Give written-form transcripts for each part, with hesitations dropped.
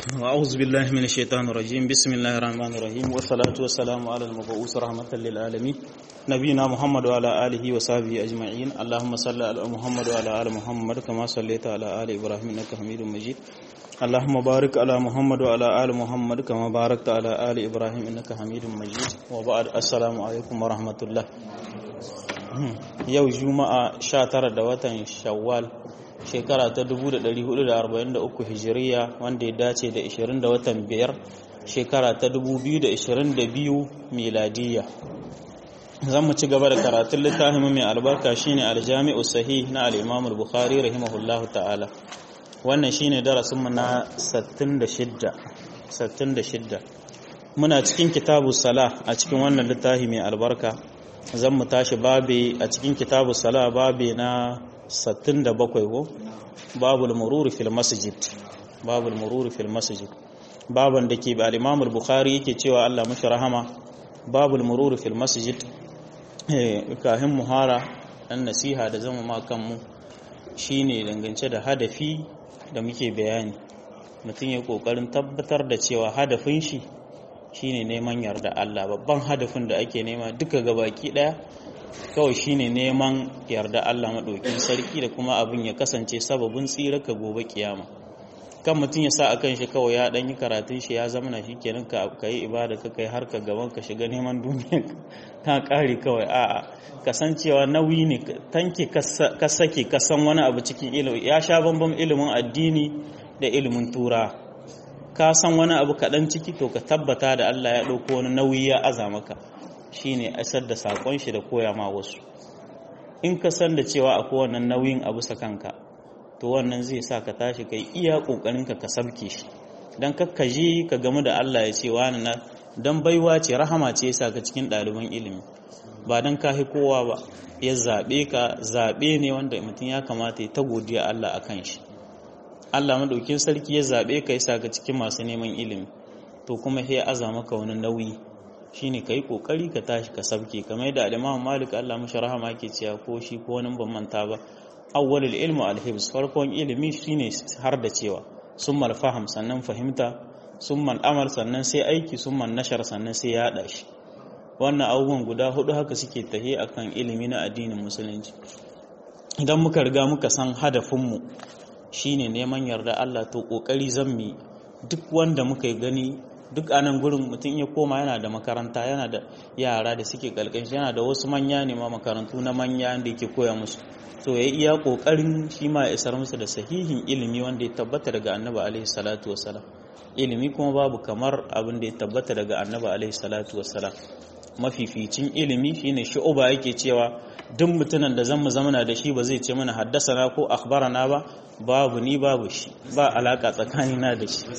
أعوذ بالله من الشيطان الرجيم بسم الله الرحمن الرحيم والصلاة والسلام على المبعوث رحمة للعالمين نبينا محمد وعلى آله وصحبه أجمعين اللهم صل على محمد وعلى آل محمد كما صليت على آل إبراهيم إنك حميد مجيد اللهم بارك على محمد وعلى آل محمد كما باركت على آل إبراهيم إنك حميد مجيد وبعد السلام عليكم ورحمة الله يوم جمعة 19 da watan Shawwal shekara ta 1443 hijiriya wanda ya dace da 20 da watan 5 shekara ta 2022 miladiya zan mu ci gaba da karatun littafin mai albarka shine aljami'u sahih na al-imam al-bukhari rahimahullahu ta'ala wannan shine darasin mu na 66 muna cikin kitabu salah a cikin wannan littafi mai albarka zan mu tashi babe a cikin kitabu salah babe na 67 ko babul murur fil masjid baban da ke ba al-Imam al-Bukhari yake cewa Allah mashi rahama babul murur fil masjid kahin muhara dan nasiha da zama ma kanmu shine dangance da hadafi da muke bayani mutum ya kokarin tabbatar da cewa hadafin shi shine neman yarda Allah babban hadafin da ake nema duka gabaki daya kawai shine neman yarda Allah madaukin sarki da kuma abin ya kasance sababin tsiraka gobe kiyama kan mutum ya sa akan shi kawai ya dan yi karatun shi ya zama na shikenan ka yi ibada ka kai har ka gaban ka shiga neman duniya ka kare kawai a'a kasancewa nauyi ne tanke ka sake ka san wani abu cikin ilimi ya sha bambam ilimin addini da ilimin tura ka san wani abu kaɗan ciki to ka tabbata da Allah ya ɗauko wani nauyi ya aza maka shine asar da sakon shi da koya ma wasu in ka san da cewa akwai wannan nauyin a bisa kanka to wannan zai sa ka tashi kai iya kokarin ka sabke shi dan kakkaje ka gamu da Allah ya ce wani na dan baiwa ce rahama ce yasa ka cikin ɗaliban ilimi ba dan ka hi kowa ba ya zabe ka zabe ne wanda mutum ya kamata ya ta godiya Allah akan shi Allah madaukin sarki ya zabe ka yasa ka cikin masu neman ilimi to kuma sai ya aza maka wani nauyi shine kai kokari ka tashi ka sabke kamar da Imam Malik Allah mashi rahama yake cewa ko shi ko wani ban manta ba awwalul ilmu al-hifz farkon ilimi shine har da cewa summa al-faham sannan fahimta summa al-amal sannan sai aiki summa nashar sannan sai ya hada shi wannan abubuwan guda hudu haka suke tahi akan ilimi na addinin musulunci idan muka riga muka san hadafin mu shine neman yarda Allah to kokari zammi duk wanda muka gani duk anan gurin mutum ya koma yana da makaranta yana da yara da suke kalkanshi yana da wasu manya ne ma makarantu na manya da yake koya musu to ya iya kokarin shi ma ya isar musu da sahihin ilimi wanda ya tabbata daga annabi alaihi salatu wassalam ilimi kuma babu kamar abin da ya tabbata daga annabi alaihi salatu wassalam mafificin ilimi shine shu'uba yake cewa duk mutumin da zamu zamana da shi ba zai ce mana haddasana ko akhbarana ba babu ni babu shi ba alaka tsakanina da shi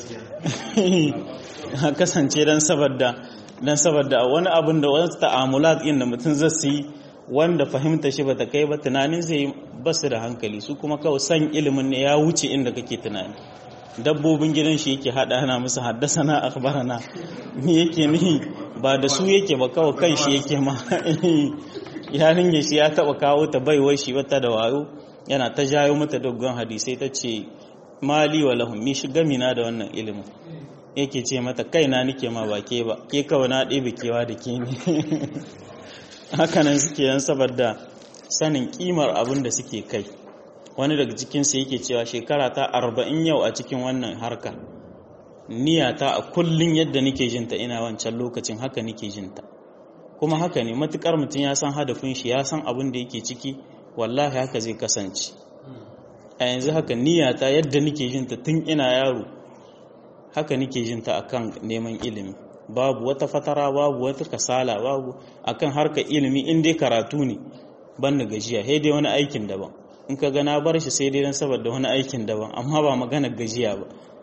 kasance dan saboda wani abin da wasu ta'amulat din da mutum zai yi wanda fahimta shi bata kai ba tunanin zai basu da hankali su kuma kawai san ilimin ne ya wuce inda kake tunani dabbobin gidan shi yake hada ana musu haddasana akhbarana ni yake ni ba da su yake ba kawai kan shi yake ma yarin ya shi ya taba kawo ta baiwar shi wata da wayo yana ta jayo mata dogon hadisai ta ce mali wa lahum mi shiga mina da wannan ilimin yake ce mata kaina nike ma ba ke ba ke kawai na ɗebe kewa da ke ne hakanan suke yan saboda sanin kimar abin da suke kai wani daga cikinsu yake cewa shekara ta 40 yau a cikin wannan harka niyata a kullun yadda nike jinta ina wancan lokacin haka nike jinta kuma haka ne matukar mutum ya san hadafin shi ya san abin da yake ciki wallahi haka zai kasance a yanzu haka niyata yadda nike jinta tun ina yaro haka nike jinta akan neman ilimi babu wata fatara babu wata kasala babu akan harka ilimi in dai karatu ne ban da gajiya sai dai wani aikin daban in ka ga na bar shi sai dai dan saboda wani aikin daban amma ba magana gajiya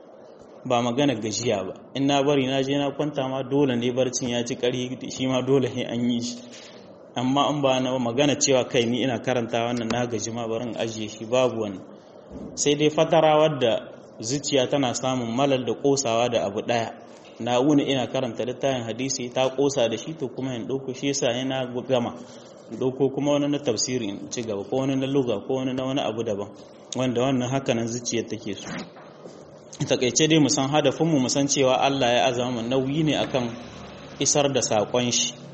ba in na bari na je na kwanta ma dole ne barcin ya ci kari shi ma dole sai an yi shi amma an ba na magana cewa kai ni ina karanta wannan na gaji ma barin ajiye shi babu wannan sai dai fatara wadda zuciya tana samun malal da kosawa da abu daya na wuni ina karanta littafin hadisi ta kosa da shi to kuma in dauko shi yasa yana gama dauko kuma wani na tafsiri in ci gaba ko wani na lugha ko wani na wani abu daban wanda wannan haka nan zuciyar take so takaice dai mu san hadafinmu mu san cewa Allah ya azama nauyi ne akan isar da saƙon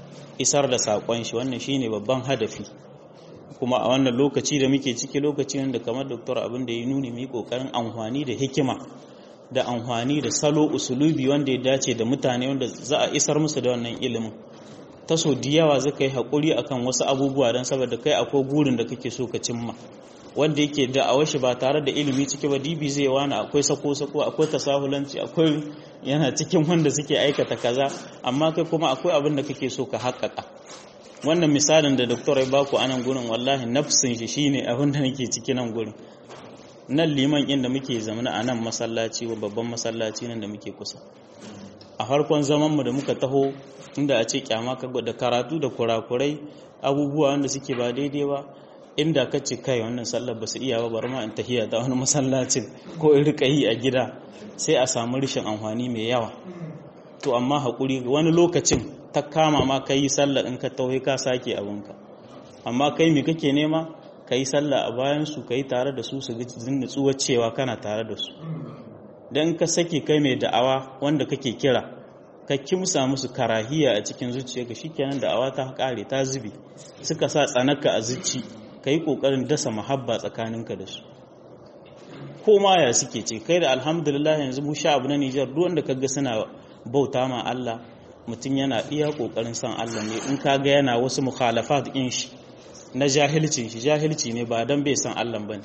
shi wannan shine babban hadafi. Kuma a wannan lokaci da muke ciki, lokaci wanda kamar doktor abin da ya nuni mu yi kokarin amfani da hikima da amfani da salo usulubi wanda ya dace da mutane wanda za a isar musu da wannan ilimin. Ta so da yawa zaka yi hakuri akan wasu abubuwa don saboda kai akwai gurin da kake so ka cimma, wanda yake da awashi ba tare da ilimi ciki ba dibi zai wani akwai sako-sako, akwai tasahulanci, akwai yana cikin wanda suke aikata kaza, amma kai kuma akwai abin da kake so ka haƙƙaƙa. Wannan misalin da doktor ya baku anan gurin wallahi nafsin shi shine abin da nake ciki nan gurin. Nan liman inda muke zamana a nan masallaci, babban masallaci nan da muke kusa, a farkon zaman mu da muka taho, inda a ce kyama ka da karatu da kurakurai, abubuwa wanda suke ba daidai ba, inda ka ce kai wannan sallar ba su iya ba, bari ma in tahiya ta wani masallacin ko in rika yi a gida, sai a samu rashin amfani mai yawa. To amma haƙuri wani lokacin ta kama ma ka yi sallar in ka tauhe ka sake abinka, amma kai me kake nema ka yi sallah a bayansu, ka yi tare da su jin nutsuwar cewa kana tare da su. Don ka sake kai mai da'awa wanda kake kira ka kimsa musu karahiya a cikin zuciyarka, shikenan da'awa ta kare ta zube, suka sa tsanaka a zuci, ka yi ƙoƙarin dasa mahabba tsakaninka da su. Ko ma ya suke ce kai da alhamdulillah yanzu mu sha abu na Nijar, duk wanda kaga suna bauta ma Allah, mutum yana iya ƙoƙarin san Allah ne. In kaga yana wasu mukhalafat din shi na jahilci ne, ba dan bai san Allah bane.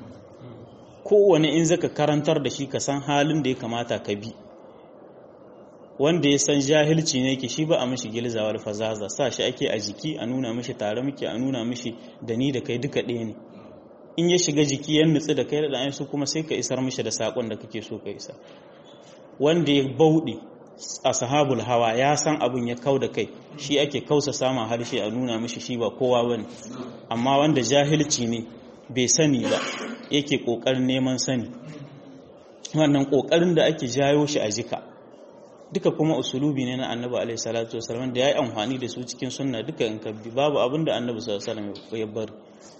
Kowane in zaka karantar da shi ka san halin da ya kamata ka bi. Wanda ya san jahilci ne yake shi ba a mishi gilzawar fazaza, sa shi ake a jiki a nuna mishi tare muke, a nuna mishi da ni da kai duka ɗaya ne. In ya shiga jiki ya nutsu da kai da ɗayan su kuma sai ka isar mishi da saƙon da kake so ka isa. Wanda ya bauɗe ashabul hawa ya san abin ya kau da kai, shi ake kausa samun harshe a nuna mishi shi ba kowa bane. Amma wanda jahilci ne bai sani ba yake ƙoƙarin neman sani, wannan ƙoƙarin da ake jayo shi a jika duka kuma usulubi ne na annabi alaihi salatu wasallam da ya yi amfani da su cikin sunna duka in kabbi babu abin da annabi sallallahu alaihi wasallam ya bari.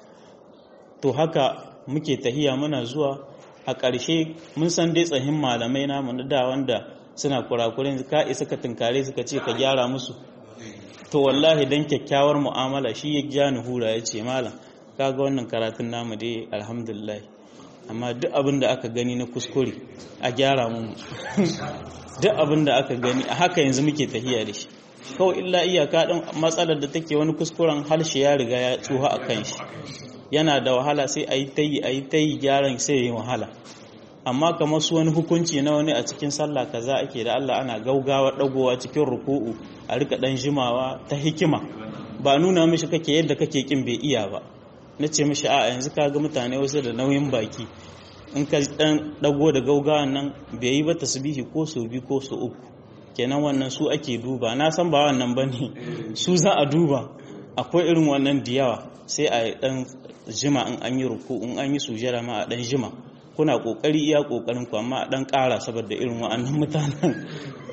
To haka muke tahiya muna zuwa a ƙarshe mun san dai tsahin malamai namu na da wanda suna kurakuren ka isa ka tunkare suka ce ka gyara musu, to wallahi dan kyakkyawar mu'amala shi ya ja ni hura ya ce malam kaga wannan karatun namu dai alhamdulillah, amma duk abin da aka gani na kuskure a gyara mu. Duk abin da aka gani a haka yanzu muke tahiya da shi, kawai illa iyaka ɗin matsalar da take wani kuskuren harshe ya riga ya tsuha a kan shi, yana da wahala sai a yi ta yi gyaran sai yi wahala. Amma kamar su wani hukunci na wani a cikin sallah kaza ake da Allah ana gaugawa dagowa cikin ruku'u a rika dan jimawa ta hikima, ba nuna mishi kake yadda kake kin bai iya ba. Nace mishi a yanzu kaga mutane wasu da nauyin baki, in ka dan dago da gaugawan nan bai yi ba tasbihi ko so biyu ko so uku, kenan wannan su ake duba. Na san ba wannan bane su za a duba, akwai irin wannan da yawa, sai a dan jima in an yi ruku in an yi sujada ma a dan jima. Kuna kokari iya kokarin ku, amma a dan ƙara saboda irin wa'annan mutanen.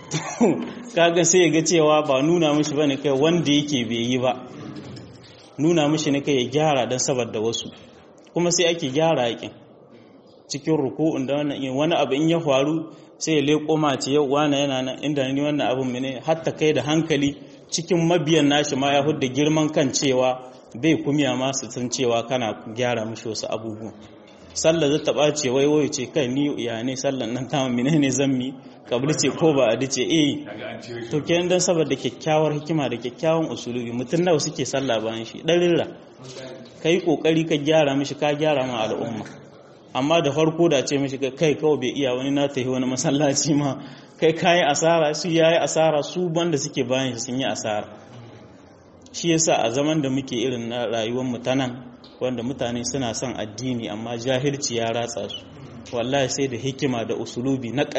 Kaga sai ya ga cewa ba nuna mishi bane kai wanda yake bai yi ba, nuna mishi ne kai ya gyara dan saboda wasu, kuma sai ake gyara yakin cikin ruku'un da wannan wani abu in ya faru sai ya leko ma ce yau wani yana nan inda ni wannan abun mene, hatta kai da hankali cikin mabiyan nashi ma ya hudda girman kan cewa bai kumiya ma su san cewa kana gyara mishi wasu abubuwan. Sallah za ta ɓace wai ce kai ni ya ne sallan nan ta mene ne zammi kabli ce ko ba a dace to kenan dan saboda kyakkyawar hikima da kyakkyawan usulubi mutum nawa suke sallah bayan shi dan rira kai kokari ka gyara mishi, ka gyara ma al'umma. Amma da farko da ce mishi kai kawai bai iya wani na tafi wani masallaci ma kai kayi asara, su yayi asara, su banda suke bayan shi sun yi asara. Shi yasa a zaman da muke irin na rayuwar mu ta nan, wanda mutane suna son addini amma jahilci ya ratsa su, wallahi sai da hikima da usulubi na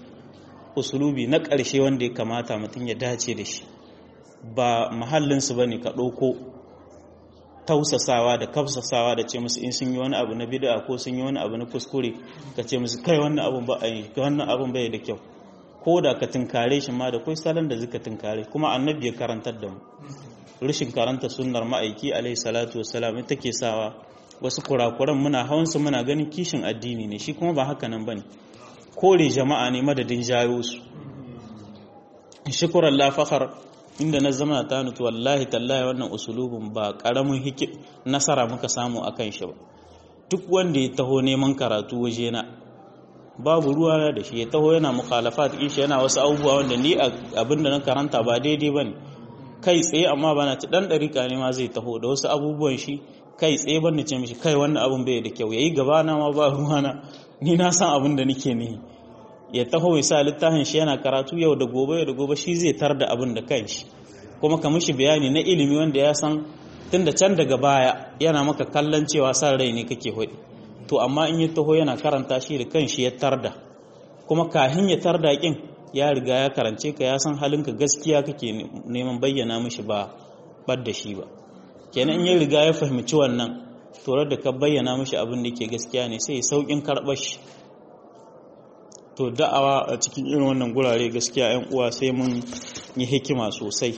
ƙarshe wanda ya kamata mutum ya dace da shi. Ba mahallinsu bane ka ɗauko tausasawa da kafsasawa da ce musu in sun yi wani abu na bid'a ko sun yi wani abu na kuskure ka ce musu kai wannan abun ba ai, wannan abun bai da kyau. Ko da ka tunkare shi ma da kai salon da zaka tunkare, kuma annabi ya karantar da mu. Rashin karanta sunnar ma'aiki alaihi salatu wassalam ita ke sawa wasu kurakuran muna hawansu muna ganin kishin addini ne, shi kuma ba haka nan bane. kore jama'a ne madadin jayo su. Shukran la fakhar, inda na zama ta nutu wallahi tallahi wannan usulubin ba karamin nasara muka samu akan shi ba. Duk wanda ya taho neman karatu waje na babu ruwa da shi, ya taho yana mukhalafat din shi, yana wasu abubuwa wanda ni abinda na karanta ba daidai bane kai tsaye, amma bana ci dan dariƙa ne ma zai taho da wasu abubuwan shi kai tsaye, ban ce mishi kai wannan abun bai da kyau, yayi gaba na ma ba ruwa na, ni na san abin da nake nihi. Ya taho ya sa littafin shi yana karatu yau da gobe shi zai tar da abin da kanshi, kuma ka mishi bayani na ilimi wanda ya san tunda can daga baya yana maka kallon cewa san rai ne kake hudi, to amma in ya taho yana karanta shi da kanshi ya tarda, kuma kahin ya tarda kin ya riga ya karance ka, ya san halinka gaskiya kake neman bayyana mishi ba da shi ba. Kenan in ya riga ya fahimci wannan, to da ka bayyana mishi abin da yake gaskiya ne sai ya saukin karɓar shi. To da'awa a cikin irin wannan gurare gaskiya 'yan uwa sai mun yi hikima sosai.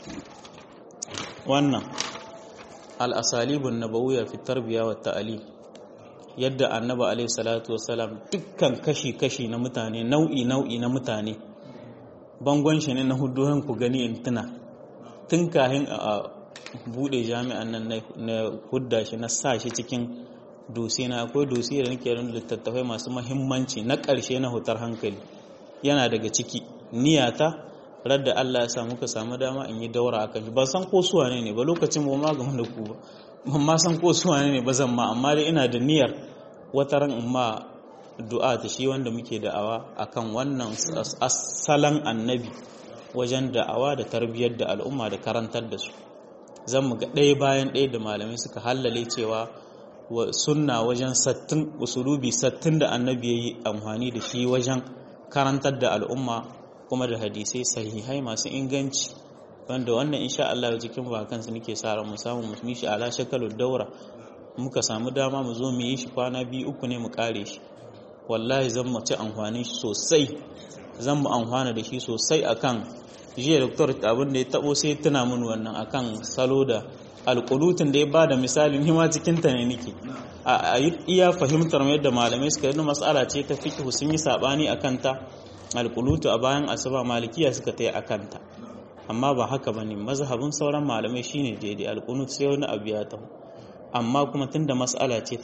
Wannan al-asalibun nabawiyya fi tarbiyya wa ta'lim, yadda annabi alaihi salatu wasalam dukkan kashi na mutane, nau'i na mutane, bangon shi ne na huduhan ku gani in tun kahin a bude jami'an nan na hudda shi, na sa shi cikin dosi na, akwai dosi da nake da littattafai masu muhimmanci na ƙarshe na hutar hankali, yana daga ciki niyata radda Allah ya sa muka samu dama in yi daura akan shi. Ban san ko su wane ne ba lokacin ba ma gamu da ku ba, ban ma san ko su wane ne ba zan ma, amma dai ina da niyyar wataran in ma du'a ta shi wanda muke da'awa akan wannan asalan annabi wajen da'awa da tarbiyyar da al'umma da karantar da su. Zan mu ga ɗaya bayan ɗaya da malamai suka hallale cewa sunna wajen 60 usulubi 60 da annabi ya yi amfani da shi wajen karantar da al'umma, kuma da hadisai sahihai masu inganci, wanda wannan insha Allah cikin bakansu nake sa ran mu samu mu shi ala shakalud daura, muka samu dama mu zo mu yi shi kwana 2-3 ne mu kare shi. Wallahi zan mu ci amfani shi sosai, zan mu amfana da shi sosai. Akan jiya doktor abin da ya tabo sai tuna mun wannan akan salo da alƙulutun da ya ba da misali, ni ma cikinta ne nake a iya fahimtar yadda malamai suka yi mas'ala ce ta fiqh, sun yi sabani a kanta. Alƙulutu a bayan asuba malikiya suka ta yi a kanta, amma ba haka ba ne, mazhabin sauran malamai shine daidai. Alƙunut sai wani abu ya taho, amma kuma tunda mas'ala ce ta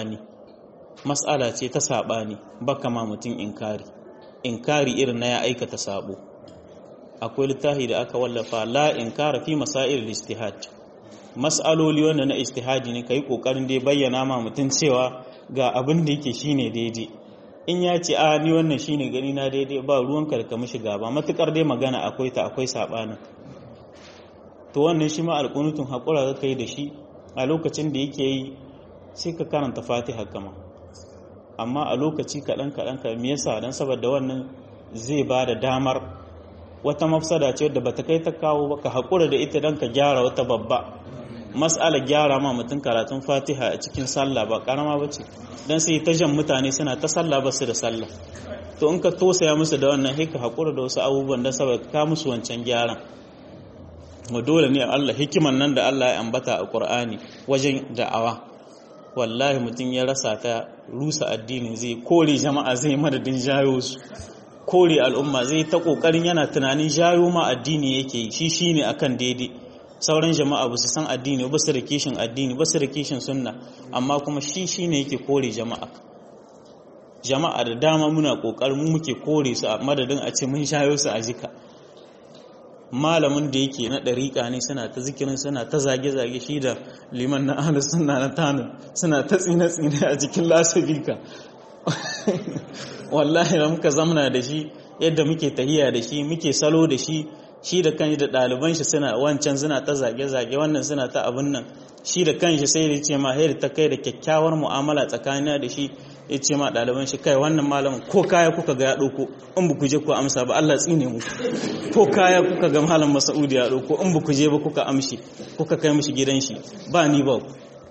saɓani baka ma mutum inkari irin na ya aikata sabo. Akwai littafi da aka wallafa la inkara fi masail al-ijtihad, mas'aloli wanda na ijtihadi ne, kai kokarin dai bayyana ma mutum cewa ga abin da yake shine daidai. In ya ce a ni wannan shine gani na daidai, ba ruwan ka mishi gaba, matukar dai magana akwai sabani. To wannan shi ma alqunutun hakura ka kai da shi a lokacin da yake yi, sai ka karanta Fatiha kama, amma a lokaci kaɗan ka me yasa? Dan saboda wannan zai ba da damar wata mafsada ce wadda bata kai ta kawo ba, ka haƙura da ita don ka gyara wata babba mas'ala. Gyara ma mutum karatun Fatiha a cikin sallah ba karama bace, dan sai ta jan mutane suna ta sallah ba su da sallah. To in ka tosaya musu da wannan, sai ka haƙura da wasu abubuwan dan saboda ka musu wancan gyaran. Mu dole ne Allah hikiman nan da Allah ya ambata a Qur'ani wajen da'awa, wallahi mutum ya rasa ta rusa addinin zai kore jama'a, zai madadin jayo su, kore al'umma zai ta kokarin yana tunanin jayo ma addini yake yi, shi shine akan daidai. Sauran jama'a ba su san addini ba, su da kishin addini ba, su da kishin sunna, amma kuma shi shine yake kore jama'a da dama muna kokarin mu muke kore su a madadin a ce mun shayo su a jika. Malamin da yake na ɗariƙa ne suna ta zikirin, suna ta zage-zage, shi da liman na ahlus sunna na tanu suna ta tsine-tsine a cikin lasabika. Wallahi da muka zamana da shi yadda muke tahiya da shi, muke salo da shi, shi da kanshi da ɗaliban shi suna wancan suna ta zage-zage, wannan suna ta abin nan. Shi da kanshi sai da ce ma hayar ta kai da kyakkyawar mu'amala tsakanina da shi, ya ce ma ɗaliban shi kai wannan malamin ko kaya kuka ga ya ɗauko in ba ku je ku amsa ba Allah tsine mu, ko kaya kuka ga malam Mas'udi ya ɗauko in ba ku je ba kuka amshi kuka kai mishi gidan shi ba ni ba.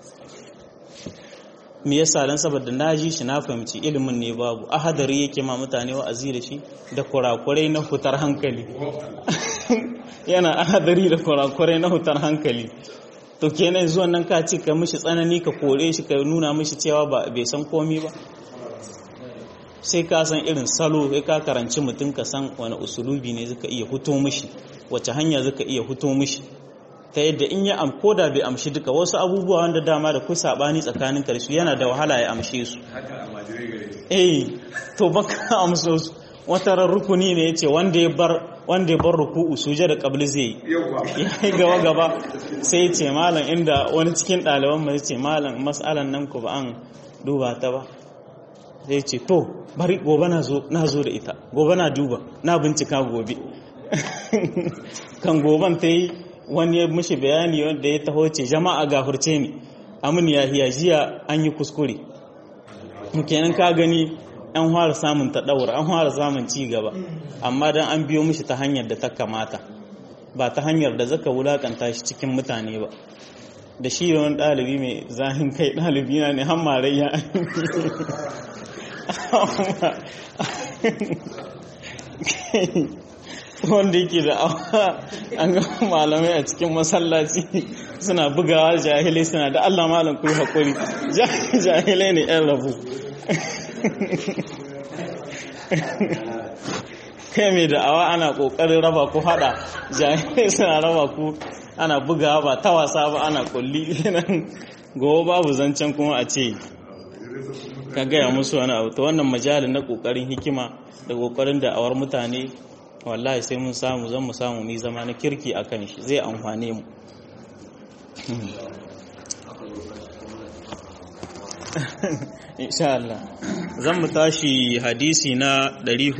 Me yasa? Dan saboda na ji shi na fahimci ilimin ne babu. Ahadari yake ma mutane wa'azi da shi da kurakurai na hutar hankali. Yana ahadari da kurakurai na hutar hankali. To kenan zuwan nan ka ce ka mishi tsanani, ka kore shi, ka nuna mishi cewa bai san komi ba. sai ka san irin salo, sai ka karanci mutum ka san wani usulubi ne zaka iya huto mishi, wace hanya zaka iya huto mishi, ta yadda in ya koda bai amshi duka wasu abubuwa wanda dama da ku sabani tsakanin karshe yana da wahala ya amshe su. To baka amso su. Wata rukuni ne yace wanda ya bar ruku'u sujada qabli zai yi gaba sai yace malam, inda wani cikin ɗaliban mu yace malam mas'alan nan ku ba an duba ta ba, sai ce to bari gobe na zo da ita, gobe na duba, na bincika gobe. Kan goban ta yi wani ya mishi bayani wanda ya taho ce jama'a gafurce ni, amin ya hiya jiya an yi kuskure. Kenan ka gani an fara samun taɗaura, an fara samun ci gaba, amma dan an biyo mishi ta hanyar da ta kamata, ba ta hanyar da zaka wulakanta shi cikin mutane ba. Da shi da wani ɗalibi mai zahin kai, ɗalibi na ne hammarayya wanda yake da awa an ga malamai a cikin masallaci suna bugawa jahilai suna da Allah malam ku haƙuri, jahilai ne ‘yan rabu. Kai mai da'awa ana ƙoƙarin raba ku haɗa, jahilai suna raba ku ana bugawa ba ta wasa ba, ana kulli gobe babu zancen kuma a ce ka gaya musu wani abu. Ta wannan majalin na ƙoƙarin hikima da ƙoƙarin da'awar mutane, wallahi sai mun samu zan mu samu mu zama na kirki a kan shi, zai amfane mu. Insha Allah zan mu tashi hadisi na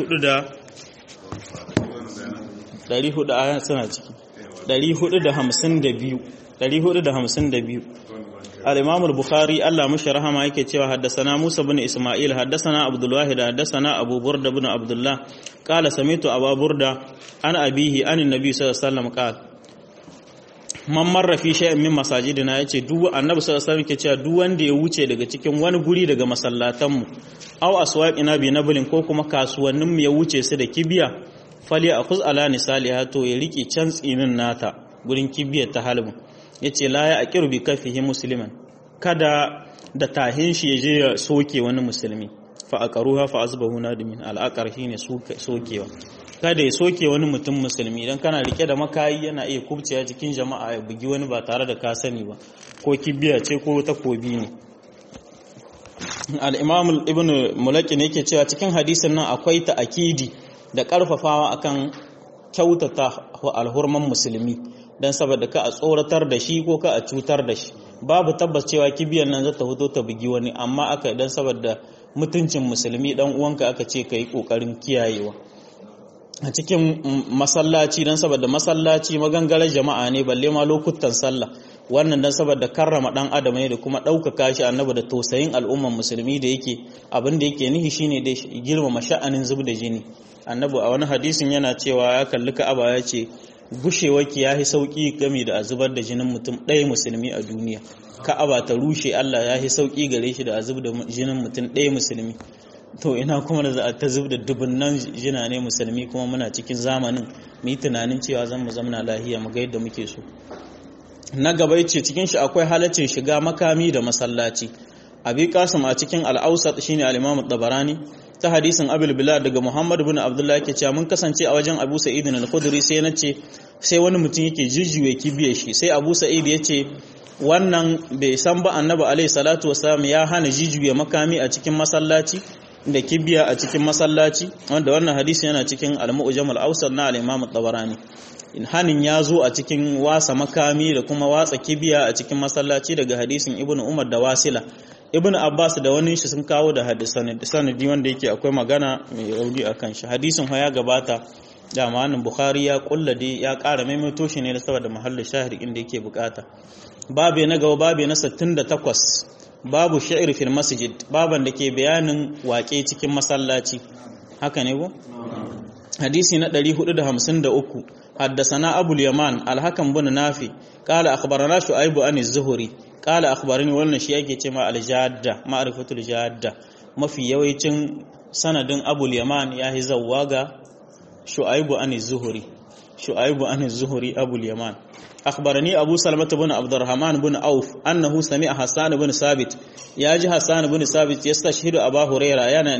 452 al-Imam al-Bukhari Allah mashi rahama yake cewa haddathana Musa bin Isma'il haddathana Abdul Wahid haddathana Abu Burda bin Abdullah qala sami'tu Abu Burda an abihi an annabi sallallahu alaihi wasallam qala man marra fi shay'in min masajidina yace duk annabi sallallahu alaihi wasallam yake cewa duk wanda ya wuce daga cikin wani guri daga masallatan mu aw aswaqina bi nablin ko kuma kasuwannin mu ya wuce su da kibiya fali akhuz ala nisaliha to ya rike can tsinin nata gurin kibiyar ta halbu yace la ya aqiru bi kafihi musliman, kada da tahin shi yaje ya soke wani musulmi, fa aqaruha fa azbahu nadimin, al-aqar shine sokewa, kada ya soke wani mutum musulmi dan kana rike da makayi yana iya kubciya cikin jama'a ya bugi wani ba tare da ka sani ba, ko kibiya ce ko takobi ne. Al-Imam Ibn Mulaqin yake cewa cikin hadisin nan akwai ta'akidi da karfafawa akan kyautata alhurman musulmi, dan saboda ka a tsoratar da shi ko ka a cutar da shi. Babu tabbas cewa kibiyan nan za ta fito ta bugi wani, amma aka dan saboda mutuncin musulmi dan uwanka aka ce kai kokarin kiyayewa. A cikin masallaci dan saboda masallaci magangarar jama'a ne, balle ma lokutan sallah, wannan dan saboda karrama dan adam ne da kuma ɗaukaka shi annabi da tausayin al'umman musulmi da yake abin da yake nihi shine da girmama sha'anin zub da jini. Annabi a wani hadisin yana cewa ya kalli Ka'aba ya ce gushewarki yahi sauki game da azubar da jinin mutum ɗaya musulmi a duniya. Ka'aba ta rushe Allah yahi sauki gare shi da azub da jinin mutum ɗaya musulmi. To ina kuma da za ta zub da dubunnan jina ne musulmi, kuma muna cikin zamanin mu yi tunanin cewa zan mu zamana lahiya mu ga yadda muke so. Na gaba yace cikin shi akwai halaccin shiga makami da masallaci. Abi Qasim a cikin al-Awsat shine al-Imam Tabarani ta hadisin Abul Bilal daga Muhammad ibn Abdullah yake cewa mun kasance a wajen Abu Sa'id al-Khudri sai wani mutum yake jijjiwe kibiyar shi, sai Abu Sa'id yace wannan bai san ba Annabi alaihi salatu wasallam ya hana jijjiwe makami a cikin masallaci da kibiya a cikin masallaci, wanda wannan hadisi yana cikin al-Mu'jam al-Awsat na al-Imam Tabarani. In hanin ya zo a cikin wasa makami da kuma watsa kibiya a cikin masallaci daga hadisin Ibn Umar da Wasila. Ibn Abbas da wani shi sun kawo da sanadi wanda yake akwai magana mai rauni a kan shi. Hadisin ya gabata da ma'anin Bukhari ya kullade ya ƙara maimaito shi ne saboda mahallin shahid inda yake bukata. Babe na gaba babe na 68 babu sha'ir fil masjid, baban da ke bayanin waƙe cikin masallaci. Haka ne ko? Hadisi na 453 حدثنا أبو اليمان الحكم بن نافي قال أخبرنا شعيب عن الزهري قال أخبرني wannan shi yake cewa al-jadda ma'rifatul jadda, mafi yawancin sanadin Abu al-Yaman yahi zawwa ga Shu'aib an az-Zuhri. شعيب عن الزهري أبو اليمان أخبرني أبو سلمة بن عبد الرحمن بن عوف أنه سمع حسان بن ثابت ياجي حسان بن ثابت يستشهد أبا هريرة yana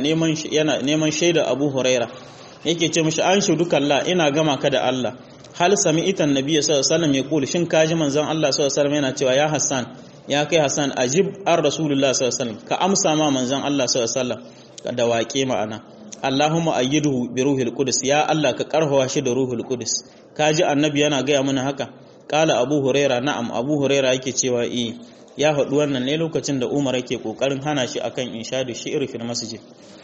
neman shaida Abu Huraira yake ce mishi an shudu kalla ina gama ka da Allah hal sami'ta annabi sallallahu alaihi wasallam yaqulu shin kaji manzon Allah sallallahu alaihi wasallam yana cewa ya Hassan ya kai Hassan ajib ar rasulullah sallallahu alaihi wasallam ka amsa ma manzon Allah sallallahu alaihi wasallam da waƙe ma'ana Allahumma ayyiduhu bi ruhil qudus ya Allah ka karhawa shi da ruhul qudus kaji annabi yana gaya mana haka kala Abu Huraira na'am Abu Huraira yake cewa ya faɗi wannan ne lokacin da Umar yake kokarin hana shi akan inshadu shi'r fil masjid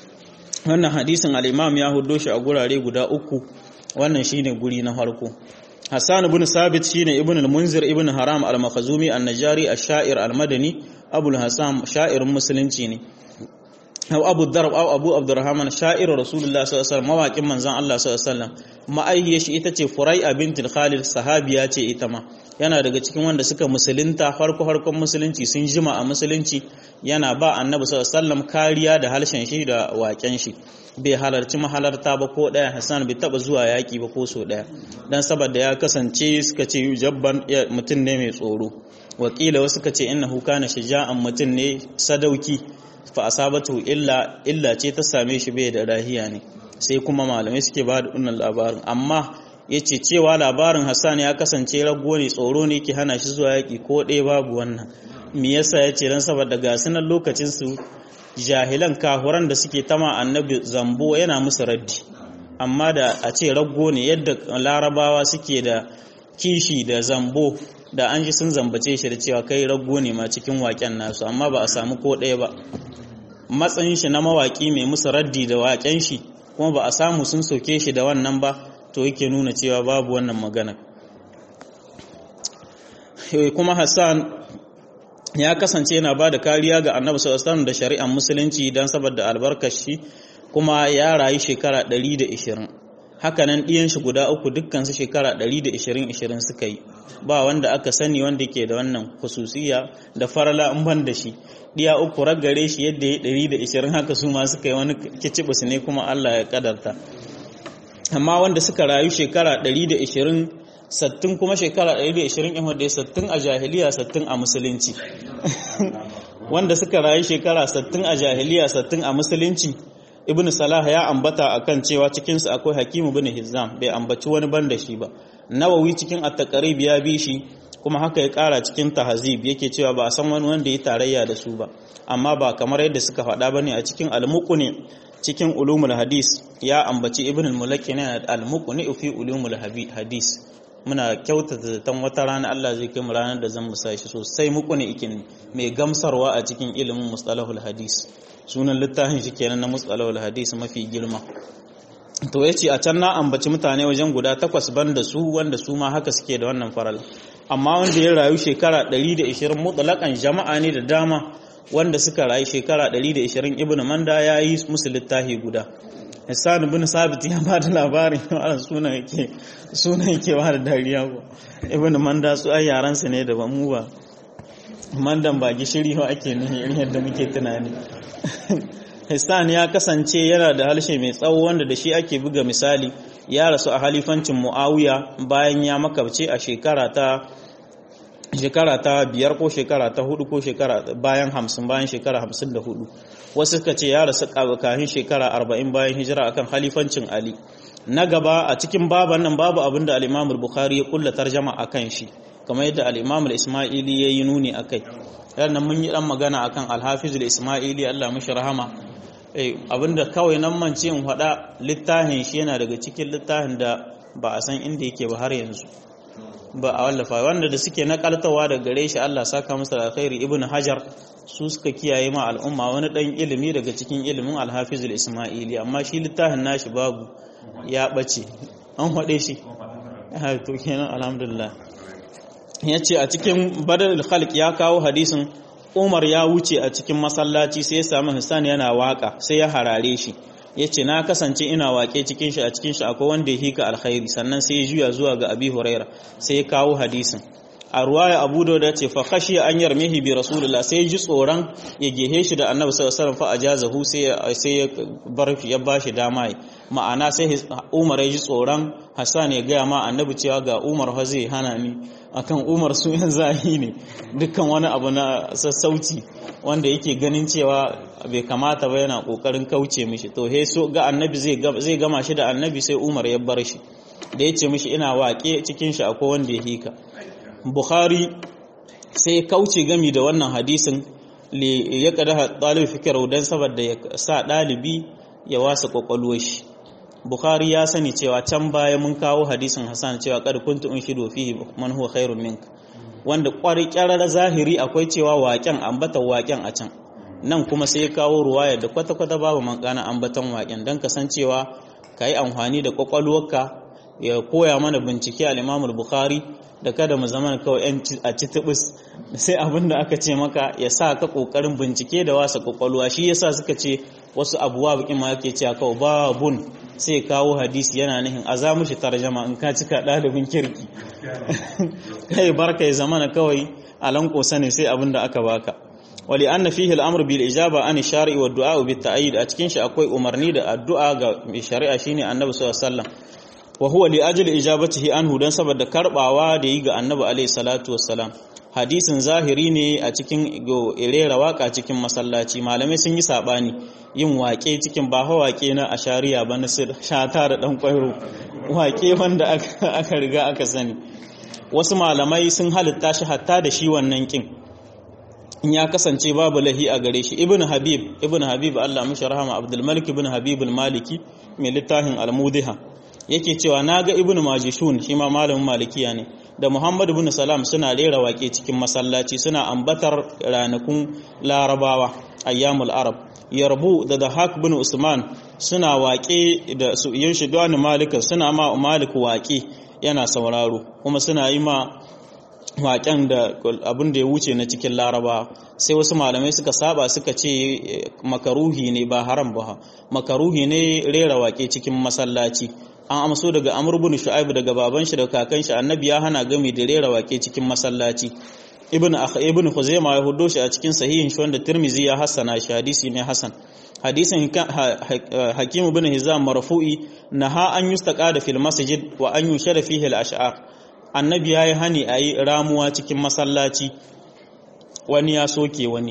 wannan hadisin al-Imam ya huddo shi a gurare guda uku wannan shine guri na farko Hassan ibn Sabit shine ibn al-Munzir ibn Haram al-Makhzumi an-Najari ash-sha'ir al-Madani Abu al-Hasan sha'irin musulunci ne أو أبو الدرب أو أبو عبد الرحمن شاعر رسول الله صلى الله عليه وسلم مواقع منزان الله صلى الله عليه وسلم ما أي شيء itace Furai'a bint al-Khalid sahabiya ce ita ma yana daga cikin wanda suka musulunta farkon musulunci sun jima a musulunci yana ba annabi sallallahu alaihi wasallam kariya da halshen shi da waken shi bai halarci mahalarta ba ko daya Hassan bai taba zuwa yaki ba ko so daya dan saboda ya kasance suka ce jabban mutum ne mai tsoro wakila wasu suka ce innahu kana shaja'an mutum ne sadauki fa asabatu illa ce ta same shi bai da rahiya ne sai kuma malamai suke ba da wannan labarin amma yace cewa labarin Hassan ya kasance rago ne tsoro ne ke hana shi zuwa yaki ko ɗaya babu wannan me yasa yace dan saboda ga sunan lokacin su jahilan kahuran da suke tama annabi zambo yana musu raddi amma da a ce rago ne yadda larabawa suke da kishi da zambo da an ji sun zambace shi da cewa kai rago ne ma cikin waken nasu amma ba a samu ko ɗaya ba matsayin shi na mawaki mai musu raddi da waken shi kuma ba a samu sun soke shi da wannan ba to yake nuna cewa babu wannan magana kuma Hassan ya kasance yana ba da kariya ga annabi sallallahu alaihi wasallam da shari'ar musulunci dan saboda albarkar shi kuma ya rayu shekara 120 hakanan ɗiyan shi guda uku dukkan su shekara 120 suka yi ba wanda aka sani wanda ke da wannan khususiya da farala in ban da shi ɗiya uku ragare shi yadda ya 120 haka su ma suka yi wani kicibus ne kuma Allah ya kadarta amma wanda suka rayu shekara 120 sattin kuma shekara 120 in wanda ya sattin a jahiliya sattin a musulunci wanda suka rayu shekara sattin a jahiliya sattin a musulunci ibn Salah ya ambata akan cewa cikin su akwai Hakim ibn Hizam bai ambaci wani banda shi ba Nawawi cikin at-Taqrib ya bi shi kuma haka ya kara cikin Tahzib yake cewa ba a san wani wanda ya tarayya da su ba amma ba kamar yadda suka faɗa bane a cikin al-Muqni cikin ulumul hadis ya ambaci ibn al-Mulakkin al-Muqni fi ulumul hadis muna kyautata zaton wata rana Allah zai kai mu ranar da zan musa shi sosai Muqni ikin mai gamsarwa a cikin ilimin mustalahul hadis sunan littafin shi kenan na mustalahul hadis mafi girma to yace a can na ambaci mutane wajen guda 8 banda su wanda su ma haka suke da wannan faral amma wanda ya rayu shekara 120 mutlaqan jama'a ne da dama wanda suka rayu shekara 120 ibnu manda yayi musu littafi guda Hassan ibn Sabit ya ba da labarin sunan yake ba da dariya ko ibnu manda su ai yaran sa ne da ba mu ba mandan ba gishiri ba ake nufi irin yadda muke tunani Hassan ya kasance yana da halshe mai tsawo wanda da shi ake buga misali ya rasu a halifancin Muawiya bayan ya makabce a shekara ta 5 ko shekara ta 4 ko shekara bayan 50 bayan shekara 54 wasu suka ce ya rasu kafin shekara 40 bayan hijira akan halifancin Ali na gaba a cikin baban nan babu abinda al-Imam al-Bukhari ya kulla tarjuma akan shi kamar yadda al-Imam al-Ismaili yayi nuni akai nan mun yi dan magana akan al-Hafiz al-Ismaili Allah mishi rahama abinda kawai nan mance in faɗa littafin shi yana daga cikin littafin da ba a san inda yake ba har yanzu ba a wallafa wanda da suke nakaltawa da gare shi Allah saka masa alkhairi Ibn Hajar su suka kiyaye ma al'umma wani dan ilimi daga cikin ilimin al-Hafiz al-Ismaili amma shi littafin nashi babu ya bace an faɗe shi to kenan alhamdulillah yace a cikin Badal al-Khalq ya kawo hadisin Umar ya wuce a cikin masallaci sai ya samu Hassan yana waka sai ya harare shi yace na kasance ina wake cikin shi a cikin shi akwai wanda ya hika alkhairi sannan sai ya juya zuwa ga Abi Huraira sai ya kawo hadisin a ruwaya Abu Dawud ya ce fa khashiya an yarmihi bi rasulullah sai ji tsoron ya gehe shi da annabi sallallahu alaihi wasallam fa ajazahu sai ya bar ya bashi dama ma'ana sai Umar ya ji tsoron Hassan ya gaya ma annabi cewa ga Umar fa zai hana ni akan Umar su yan zahi ne dukkan wani abu na sassauci wanda yake ganin cewa bai kamata ba yana kokarin kauce mishi to he so ga annabi zai gama shi da annabi sai Umar ya bar shi da yace mishi ina waƙe cikin shi akwai wanda ya hika Bukhari sai kauce gami da wannan hadisin ya kada ɗalibin fikirau don saboda ya sa ɗalibi ya wasa kwakwalwar shi. Bukhari ya sani cewa can baya mun kawo hadisin Hassan cewa kada kuntu in shido fihi man huwa khairun minka wanda ƙwarar zahiri akwai cewa waƙen ambatan waƙen a can nan kuma sai ya kawo ruwaya da kwata-kwata babu makana ambatan waƙen don kasancewa ka yi amfani da kwakwalwarka ya koya mana bincike al-Imam Bukhari da kada mu zama kawai yan a citibis sai abinda aka ce maka ya sa ka kokarin bincike da wasa kwakwalwa shi yasa suka ce wasu abuwa bakin ma yake cewa kawai babun sai kawo hadisi yana nihin azamu shi tarjama in ka cika dalibin kirki kai barka ya zamana kawai alan kosa ne sai abinda aka baka wali anna fihi al-amr bil ijaba an shari'i wa du'a bit ta'yid a cikin shi akwai umarni da addu'a ga shari'a shine annabi sallallahu alaihi wasallam wa huwa li ajli ijabatihi anhu dan saboda karbawa da yi ga annabi alaihi salatu wassalam hadisin zahiri ne a cikin rera waka cikin masallaci malamai sun yi sabani yin wake cikin ba wake na ashariya ba na shata da dan kwairo wake wanda aka riga aka sani wasu malamai sun halitta shi hatta da shi wannan kin in ya kasance babu lahi a gare shi ibn habib Allah mishi rahama abdul malik ibn habib al-maliki mai littafin al-mudiha yake cewa naga ibnu majishun shi ma malamin malikiya ne da muhammad ibn salam suna rera wake cikin masallaci suna ambatar ranakun larabawa ayyamul arab yarbu da dahak ibn usman suna wake da su yin shidwan malik suna ma malik wake yana sauraro kuma suna yi ma waken da abin da ya wuce na cikin laraba sai wasu malamai suka saba suka ce makaruhi ne ba haram ba makaruhi ne rera wake cikin masallaci an amso daga Amr ibn Shu'aib daga baban shi da kakan shi annabi ya hana gami da rera wake cikin masallaci ibn Khuzaimah ya hudo shi a cikin sahihin shi wanda Tirmidhi ya hassana shi hadisi ne hasan hadisin Hakim ibn Hizam marfu'i naha an yustaqada fil masjid wa an yushara fihi al-ash'ar annabi yayi hani ayi ramuwa cikin masallaci wani ya soke wani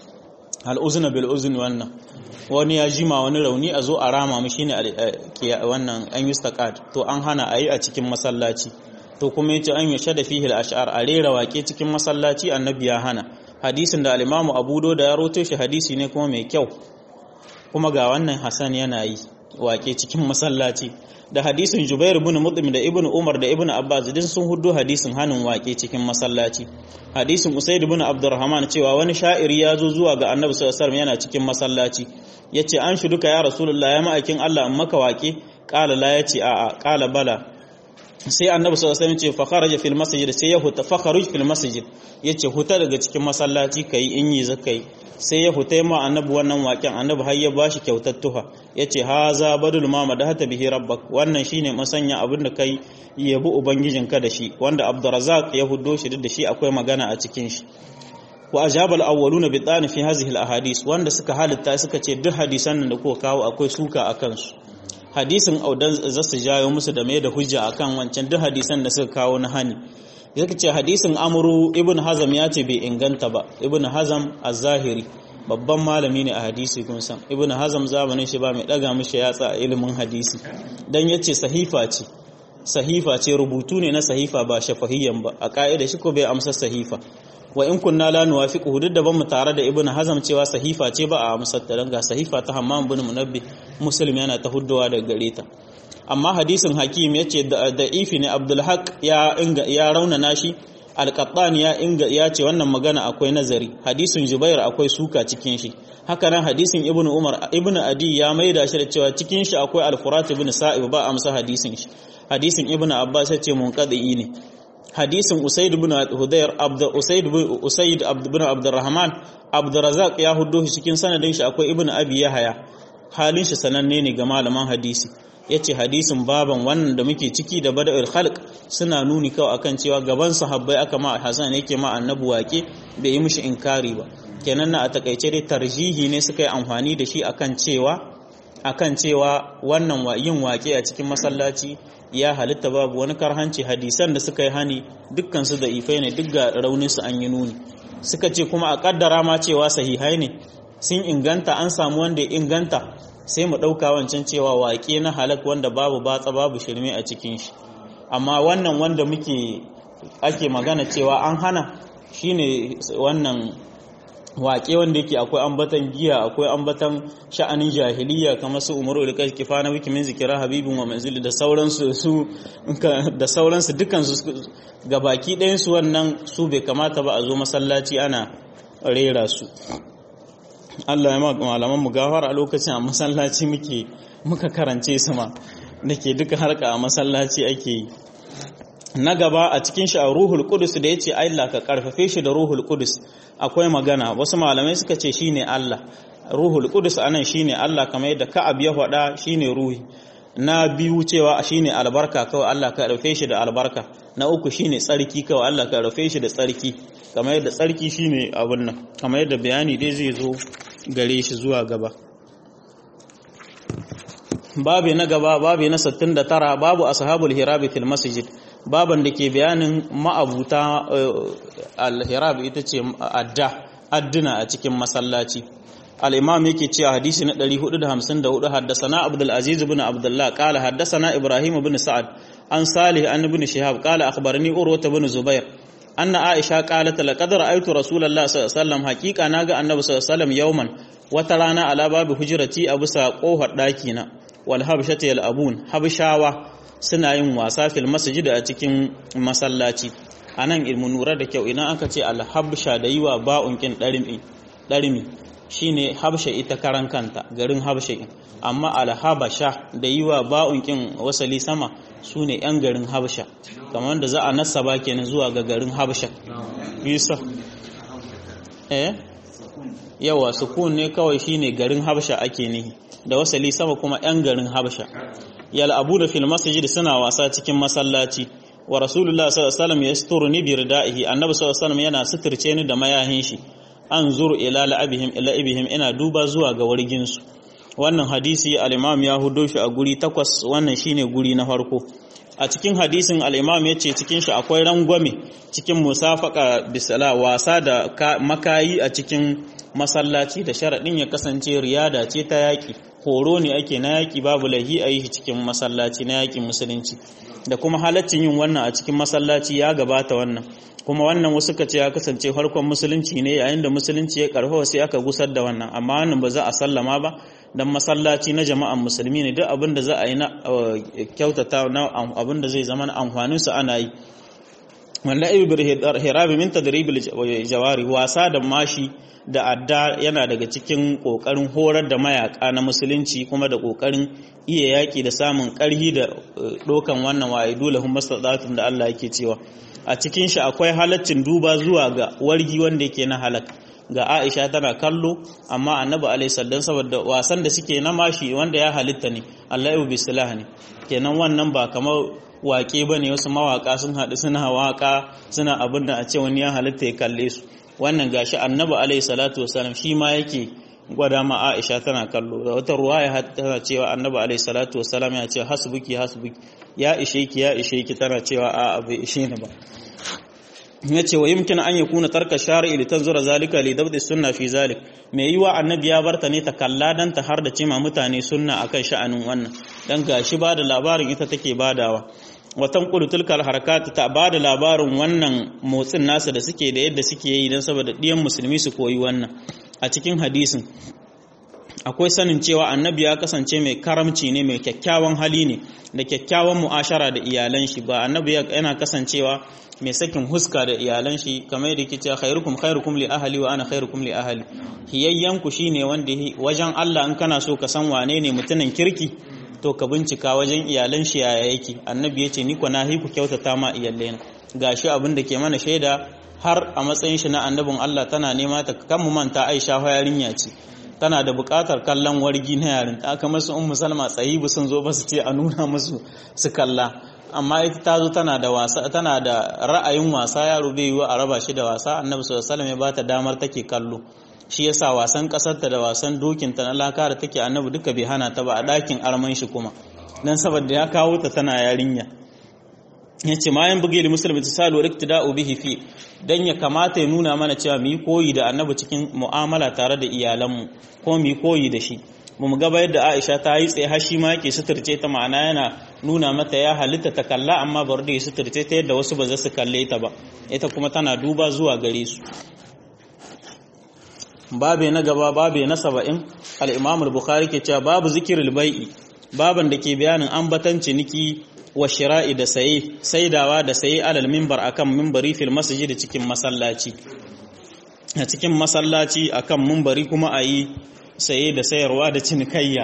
al-uzna bil uzni wannan wani ya jima wani rauni a zo a rama mu shine wannan an yustaqad to an hana ayi a cikin masallaci to kuma yace an yasha da fihi al-ash'ar a rera wake cikin masallaci annabi ya hana hadisin da al-Imam Abu Dawud ya rawaito shi hadisi ne kuma mai kyau kuma ga wannan Hasan yana yi wake cikin masallaci da hadisin Jubair ibn Mut'im da Ibn Umar da Ibn Abbas din sun huddo hadisin hanin wake cikin masallaci hadisin Usayd ibn Abdurrahman cewa wani sha'iri ya zo zuwa ga Annabi sallallahu alaihi wasallam yana cikin masallaci yace an shuduka ya Rasulullah ya ma'aikin Allah in maka wake qala la yace a'a qala bala sai Annabi sallallahu alaihi wasallam ce fa kharaja fil masjid sai ya huta fa kharuj fil masjid yace huta daga cikin masallaci kai in yi zakai sai ya hutai ma annabi wannan waken annabi har ya bashi kyautar tuha yace haza badul ma madahata bihi rabbak wannan shine masanya abin da kai yabi ubangijinka da shi wanda Abdurrazzaq ya huddo shi da shi akwai magana a cikin shi wa ajaba al-awwaluna bi tani fi hadhihi al-ahadith wanda suka halitta suka ce duk hadisan nan da kuka kawo akwai suka akan su hadisin audan zasu jayo musu da mai da hujja akan wancan duk hadisan da suka kawo na hani yake ce hadisin amru ibn hazam ya ce bai inganta ba ibn hazam az-zahiri babban malami ne a hadisi kun san ibn hazam zamanin shi ba mai daga mishi yatsa a ilimin hadisi dan yace sahifa ce rubutu ne na sahifa ba shafahiyyan ba a kaida shi ko bai amsa sahifa wa in kunna la nuwafiqu duk da ban mu tare da ibn hazam cewa sahifa ce ba a amsa ta dan ga sahifa ta hammam ibn munabbi muslim yana ta huddawa daga gare ta amma hadisin hakim ya ce da ifi ne abdulhaq ya raunana shi alƙaɗani ya ce wannan magana akwai nazari hadisin jubair akwai suka cikin shi haka nan hadisin ibn umar ibn adi ya maida shi da cewa cikin shi akwai al-furat ibn sa'ib ba amsa hadisin shi hadisin ibn abbas ya ce munqadi ne hadisin usaid ibn hudayr usaid ibn abdurrahman abdurrazzaq ya huddo shi cikin sanadin shi akwai ibn abi yahya halin shi sananne ne ga malaman hadisi yace hadisin baban wannan da muke ciki da bada'ul khalq suna nuni kawai akan cewa gaban sahabbai aka ma Hassan yake ma annabi waƙe bai yi mishi inkari ba kenan na a takaice dai tarjihi ne suka yi amfani da shi akan cewa wannan yin waƙe a cikin masallaci ya halitta babu wani karhanci. Hadisan da suka yi hani dukkan su da ifai ne, duk ga raunin su an yi nuni. Suka ce kuma a kaddara ma cewa sahihai ne sun inganta, an samu wanda ya inganta, sai mu ɗauka wancan cewa waƙe na halak wanda babu batsa babu shirme a cikin shi. Amma wannan wanda ake magana cewa an hana shine wannan waƙe wanda yake akwai ambatan giya, akwai ambatan sha'anin jahiliya kamar su umaru da kifa na wiki min zikira habibin wa manzili da sauransu dukkan su gabaki ɗayan su wannan su bai kamata ba a zo masallaci ana rera su. Allah ya malaman mu gafara a lokacin a masallaci muka karance su ma dake duka harka a masallaci ake yi. Na gaba a cikin shi a ruhul qudus da yace Allah ka karfafe shi da ruhul qudus akwai magana, wasu malamai suka ce shine Allah. Ruhul qudus anan shine Allah kamar yadda Ka'ab ya faɗa shine ruhi. Na biyu cewa shine albarka kawai Allah ka rufe shi da albarka. Na uku shine tsarki kawai Allah ka rufe shi da tsarki kamar yadda tsarki shine abun nan, kamar yadda bayani dai zai zo gare shi zuwa gaba. Babu na gaba, babu na 69, babu ashabul hirabi fil masjid, baban da ke bayanin ma'abuta al-hirab ita ce adduna a cikin masallaci. Al-imam yake cewa hadisi na 454 haddathana Abdul Aziz ibn Abdullah qala haddathana Ibrahim ibn Sa'ad an Salih an ibn Shihab qala akhbarani Urwa ibn Zubair anna Aisha qalat laqad ra'aytu Rasulullah sallallahu alaihi wasallam haqiqa naga annabi sallallahu alaihi wasallam yawman wata rana ala babu hujrati a bisa kofar daki na wal habshati al abun habshawa suna yin wasa fil masjid a cikin masallaci. Anan ilmu nura da kyau idan aka ce al habsha da yiwa ba'un kin darimi shine habsha ita karan kanta garin habsha, amma al habasha da yiwa ba'un kin wasali sama sune yan garin habsha, kamar da za a nasaba kenan zuwa ga garin habsha. Bisa yawa sukun ne kawai shine garin habsha ake nihi, da wasali sama kuma yan garin habsha. Yal'abu da fil masjid suna wasa cikin masallaci, wa rasulullah sallallahu alaihi wasallam yasturuni bi ridaihi, annabi sallallahu alaihi wasallam yana suturce ni da mayahin shi, anzuru ila la'ibihim ina duba zuwa ga wargin su. Wannan hadisi al-imam ya hudo shi a guri 8, wannan shine guri na farko. A cikin hadisin al-imam yace cikin shi akwai rangwame cikin musafaka bisala, wasa da makayi a cikin masallaci da sharadin ya kasance riyada ce ta yaki, horo ne ake na yaki, babu lahi a yi cikin masallaci na yakin musulunci, da kuma halaccin yin wannan a cikin masallaci ya gabata wannan. Kuma wannan wasu ka ce ya kasance farkon musulunci ne, yayin da musulunci ya karfafa sai aka gusar da wannan, amma wannan ba za a sallama ba dan masallaci na jama'an musulmi ne, duk abin da za a yi na kyautata na abin da zai zama na amfanin su ana yi. Wallahi bil hirabi min tadribil jawari, wasa da mashi da adda yana daga cikin kokarin horar da mayaka na musulunci, kuma da kokarin iya yaki da samun karhi da dokan wannan wa'idulahum mastadatun da Allah yake cewa. A cikin shi akwai halaccin duba zuwa ga wargi wanda yake na halak. Ga Aisha tana kallo, amma Annabi alaihi sallam saboda wasan da suke na mashi wanda ya halitta ne, Allah ya bisalah ne. Kenan wannan ba kamar waƙe bane wasu mawaka sun haɗu suna waka suna abin da a ce wani ya halitta ya kalle su. Wannan gashi Annabi alaihi salatu wasallam shi ma yake gwada ma Aisha tana kallo. Da wata ruwaya tana cewa Annabi alaihi salatu wasallam ya ce hasbuki ya ishe ki tana cewa a bai ishe ni ba. Yace wa yumkin an yakuna tarka shari'i li tanzura zalika li dabdi sunna fi zalik, me yiwa Annabi ya barta ne ta kalla dan ta har da cima mutane sunna akan sha'anin wannan, dan gashi ba da labarin ita take badawa. Watan tilkal harakat ta ba da labarin wannan motsin nasu da suke da yadda suke yi dan saboda diyan musulmi su koyi wannan. A cikin hadisin akwai sanin cewa Annabi ya kasance mai karamci ne, mai kyakkyawan hali ne, da kyakkyawan mu'ashara da iyalan shi. Ba Annabi yana kasancewa mai sakin huska da iyalan shi, kamar yadda yake cewa khairukum li ahli wa ana khairukum li ahli. Hiyayyanku shine wanda wajen Allah in kana so ka san wane ne mutumin kirki, to ka bincika wajen iyalan shi yaya yake. Annabi yace ni ko na hi ku kyautata ma iyalaina. Gashi abin da ke mana shaida har a matsayin shi na annabin Allah tana nema ta kan mu manta Aisha fa yarinya ce. tana da buƙatar kallon wargi na yarin ta kamar su ummu salma tsayibu sun zo ba su ce a nuna musu su kalla amma ita ta zo tana da wasa, tana da ra'ayin wasa, yaro bai yiwu a raba shi da wasa. Annabi sallallahu alaihi wasallam ya bata damar take kallo, shi yasa wasan kasarta da wasan dokinta na laka da take annabi duka bai hana ta ba a ɗakin arman shi kuma dan saboda ya kawo ta tana yarinya. Yace ma yan bugi musulmi tisalu wa iktida'u bihi fi, dan ya kamata ya nuna mana cewa mu yi koyi da annabi cikin mu'amala tare da iyalanmu ko mu yi koyi da shi. Mu ga bayar da Aisha ta yi tsaye har shi ma yake suturce ta, ma'ana yana nuna mata ya halitta ta kalla amma bar da ya suturce ta yadda wasu ba za su kalle ta ba, ita kuma tana duba zuwa gare su. Babe na gaba, babe na 70, al-Imam al-Bukhari ke cewa babu zikirul bai'i, baban da ke bayanin ambatan ciniki wa shira'i da saye, saidawa da saye alal minbar akan minbari fil masjid cikin masallaci. A cikin masallaci akan minbari kuma ayi saye da sayarwa da cinikayya.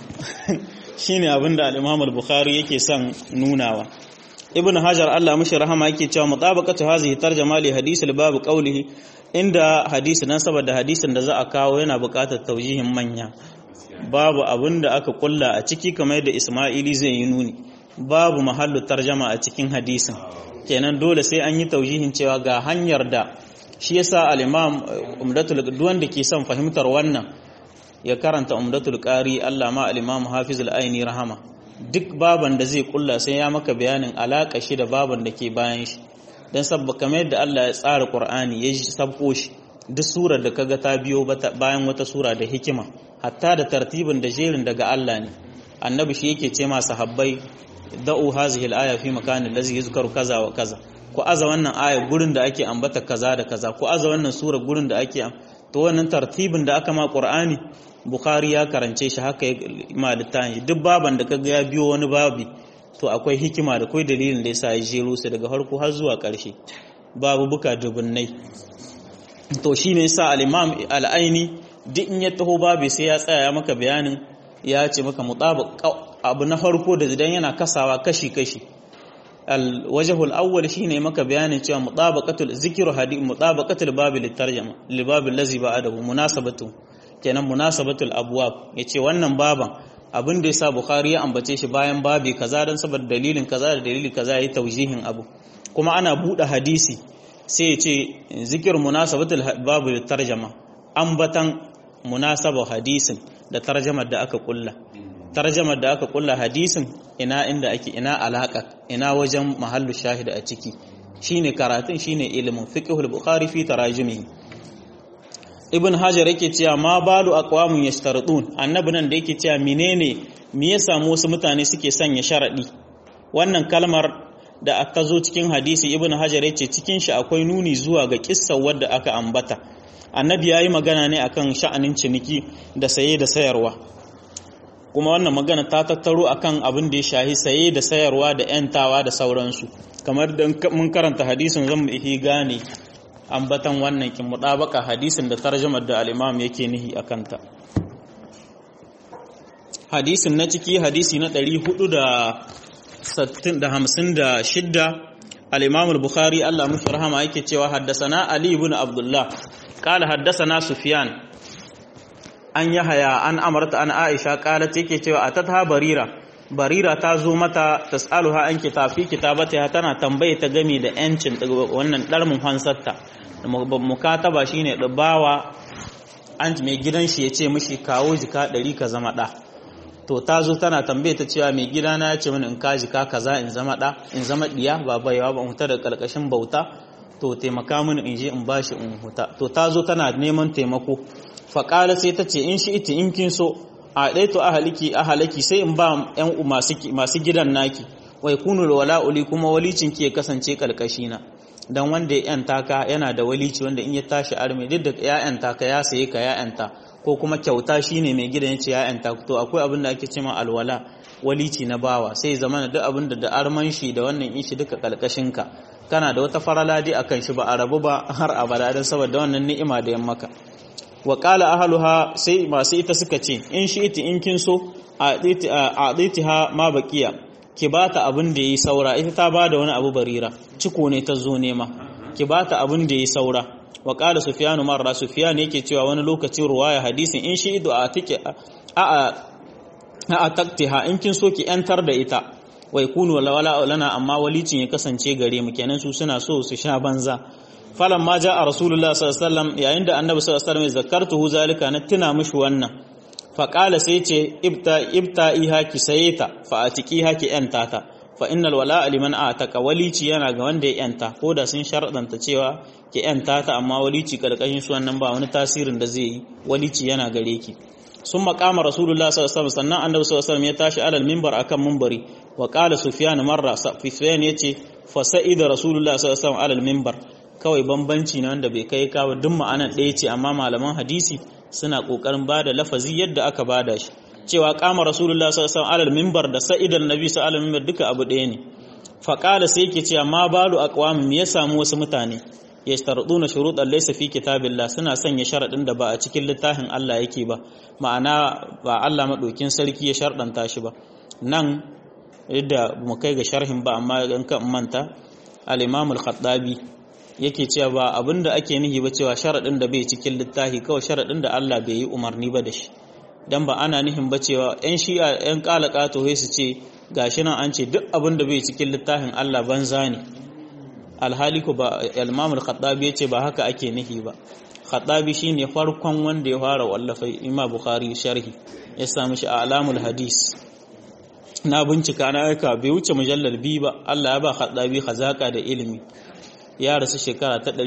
Shine abinda al-Imam al-Bukhari yake son nunawa. Ibn Hajar Allah mishi rahama yake cewa mutabaqatu hazihi tarjama li hadith al-bab qawlihi, inda hadisi nan saboda hadisin da za a kawo yana buƙatar taujihin manya, babu abinda aka kulla a ciki kamar yadda Isma'ili zai yi nuni, babu mahallu tarjama a cikin hadisin, kenan dole sai an yi taujihin cewa ga hanyar da shi yasa al-Imam Umdatul duwan da ke son fahimtar wannan ya karanta Umdatul Qari, Allah ma al-Imam Hafiz al-Aini rahama. Duk baban da zai kulla sai ya maka bayanin alaka shi da baban da ke bayan shi, dan sabba kamar yadda Allah ya tsara Qur'ani ya sabko shi, duk surar da kaga ta biyo bayan wata sura da hikima, hatta da tartibin da jerin daga Allah ne. Annabi shi yake ce ma sahabbai da'u hazihi al-aya fi makanin allazi yuzkaru kaza wa kaza, ku aza wannan aya gurin da ake ambata kaza da kaza, ku aza wannan sura gurin da ake to wannan tartibin da aka ma Qur'ani Bukhari ya karance shi haka ma littafi. Duk baban da kaga ya biyo wani babi to akwai hikima da akwai dalilin da yasa ya jero su daga farko har zuwa ƙarshe, babu buka dubunnai. To shine yasa al-Imam al-Aini duk in ya taho babi sai ya tsaya ya maka bayanin, ya ce maka mutabaq abu na farko da idan yana kasawa kashi kashi. Al-wajhul awwal shine maka bayanin cewa mutabaqatul zikru hadith mutabaqatul babi litarjama li babil ladzi ba'adahu munasabatu, kenan munasabatul abwab, yace wannan baban abin da yasa Bukhari ya ambace shi bayan babi kaza dan saboda dalilin kaza da dalili kaza yayi taujihin abu. Kuma ana bude hadisi sai yace zikr munasabatul babu litarjama, ambatan munasaba hadisin da tarjamar da aka kulla. Tarjamar da aka kulla hadisin ina inda ake, ina alaka, ina wajen mahallu shahida a ciki, shine karatun, shine ilimin fiqhul Bukhari fi tarajumihi. Ibn Hajar yake cewa ma balu aqwamun yashtaridun, annabi nan da yake cewa menene me ya samu wasu mutane suke sanya sharadi. Wannan kalmar da aka zo cikin hadisi Ibn Hajar yace cikin shi akwai nuni zuwa ga kissar wadda aka ambata. Annabi yayi magana ne akan sha'anin ciniki da saye da sayarwa, kuma wannan magana ta tattaro akan abin da ya shahi saye da sayarwa da yantawa da sauransu. Kamar da mun karanta hadisin zan mu ihi gane ambatan wannan kin mutabaka hadisin da tarjumar da al-Imam yake nihi akanta. Hadisin na ciki hadisi na 456 al-Imam al-Bukhari Allah mishi rahama yake cewa haddathana Ali ibn Abdullah qala haddathana Sufyan an Yahya an Amrata an Aisha qalat yake cewa atatha Barira ta zo mata tas'aluha an kitafi kitabata, tana tambaye ta game da yancin wannan darmin hansarta. Mukataba shine bawa an mai gidan shi yace mishi kawo jika 100 ka zama da. To ta zo tana tambaye ta cewa mai gidana yace mini in ka jika kaza in zama da, in zama diya ba baiwa ba, huta da kalkashin bauta, to taimaka mini in je in bashi in huta. To ta zo tana neman taimako. Fa qala sai ta ce in shi iti in kin so a ɗaito ahalaki sai in ba ‘yan masu gidan naki, wai kunu wala'uli kuma walicin ki ya kasance ƙalƙashina, don wanda ya ‘yanta ka yana da walici wanda in ya tashi arme duk da ya ‘yanta ka ya saye ka ya ‘yanta, ko kuma kyauta shi ne mai gidan ya ce ya ‘yanta, to akwai abin da ake cema alwala, walici na bawa, sai zama duk abin da arman shi da wannan in shi duka ƙalƙashinka, kana da wata faraladi a kan shi ba a rabu ba har abada don saboda wannan ni'ima da yammaka. Wa qala ahluha, sai masu ita suka ce in shi iti in kin so a ha ma baqiya, ki bata abin da yayi saura. Ita ta bada wani abu Barira, ciko ne ta zo nema, ki bata abin da yayi saura. wa qala sufyan marra sufyan yake cewa wani lokacin ruwaya hadisin in shi idu a take a taktiha in kin so ki yantar da ita wai kunu wala lana amma walicin ya kasance gare mu kenan su suna so su sha banza falan ma ja a rasulullah sallallahu alaihi wasallam yayin da annabi sallallahu alaihi wasallam zakartuhu zalika na tuna mishi wannan fa qala sai ce ibta iha ki sayeta fa atiqiha ki yantata fa innal wala'a liman ataka walici yana ga wanda ya yanta ko da sun sharadanta cewa ki yantata amma walici kalkashin su wannan ba wani tasirin da zai yi walici yana gare ki sun makama rasulullah sallallahu alaihi wasallam sannan annabi sallallahu alaihi wasallam ya tashi alal minbar akan minbari wa qala sufyan marra sufyan yace fa sa'ida rasulullah sallallahu alaihi wasallam alal minbar kawai bambanci ne wanda bai kai kawo duk ma'anar ɗaya ce amma malaman hadisi suna kokarin bada lafazi yadda aka bada shi cewa kama rasulullah sallallahu alaihi wasallam alal minbar da sa'idan nabi sallallahu alaihi wasallam duka abu ɗaya ne fa qala sai yake cewa ma balu aqwam ya samu wasu mutane yastaruduna shurutan laysa fi kitabillah suna sanya sharadin da ba a cikin littafin Allah yake ba ma'ana ba Allah madaukin sarki ya shardanta shi ba nan yadda mu kai ga sharhin ba amma in kan manta al-Imam al-Khattabi yake cewa ba abinda ake nihi ba cewa sharadin da bai cikin littafi kawai sharadin da Allah bai yi umarni ba da shi dan ba ana nihin ba cewa ƴan shi'a ƴan qalaqato sai su ce gashi nan an ce duk abinda bai cikin littafin Allah banza ne alhali ko ba al-Imam al-Khattabi yace ba haka ake nihi ba Khattabi shine farkon wanda ya fara wallafa Imam Bukhari sharhi ya samu shi alamul hadis na bincika na aika bai wuce mujallal bi ba Allah ya ba Khattabi khazaka da ilimi ya rasu shekara ta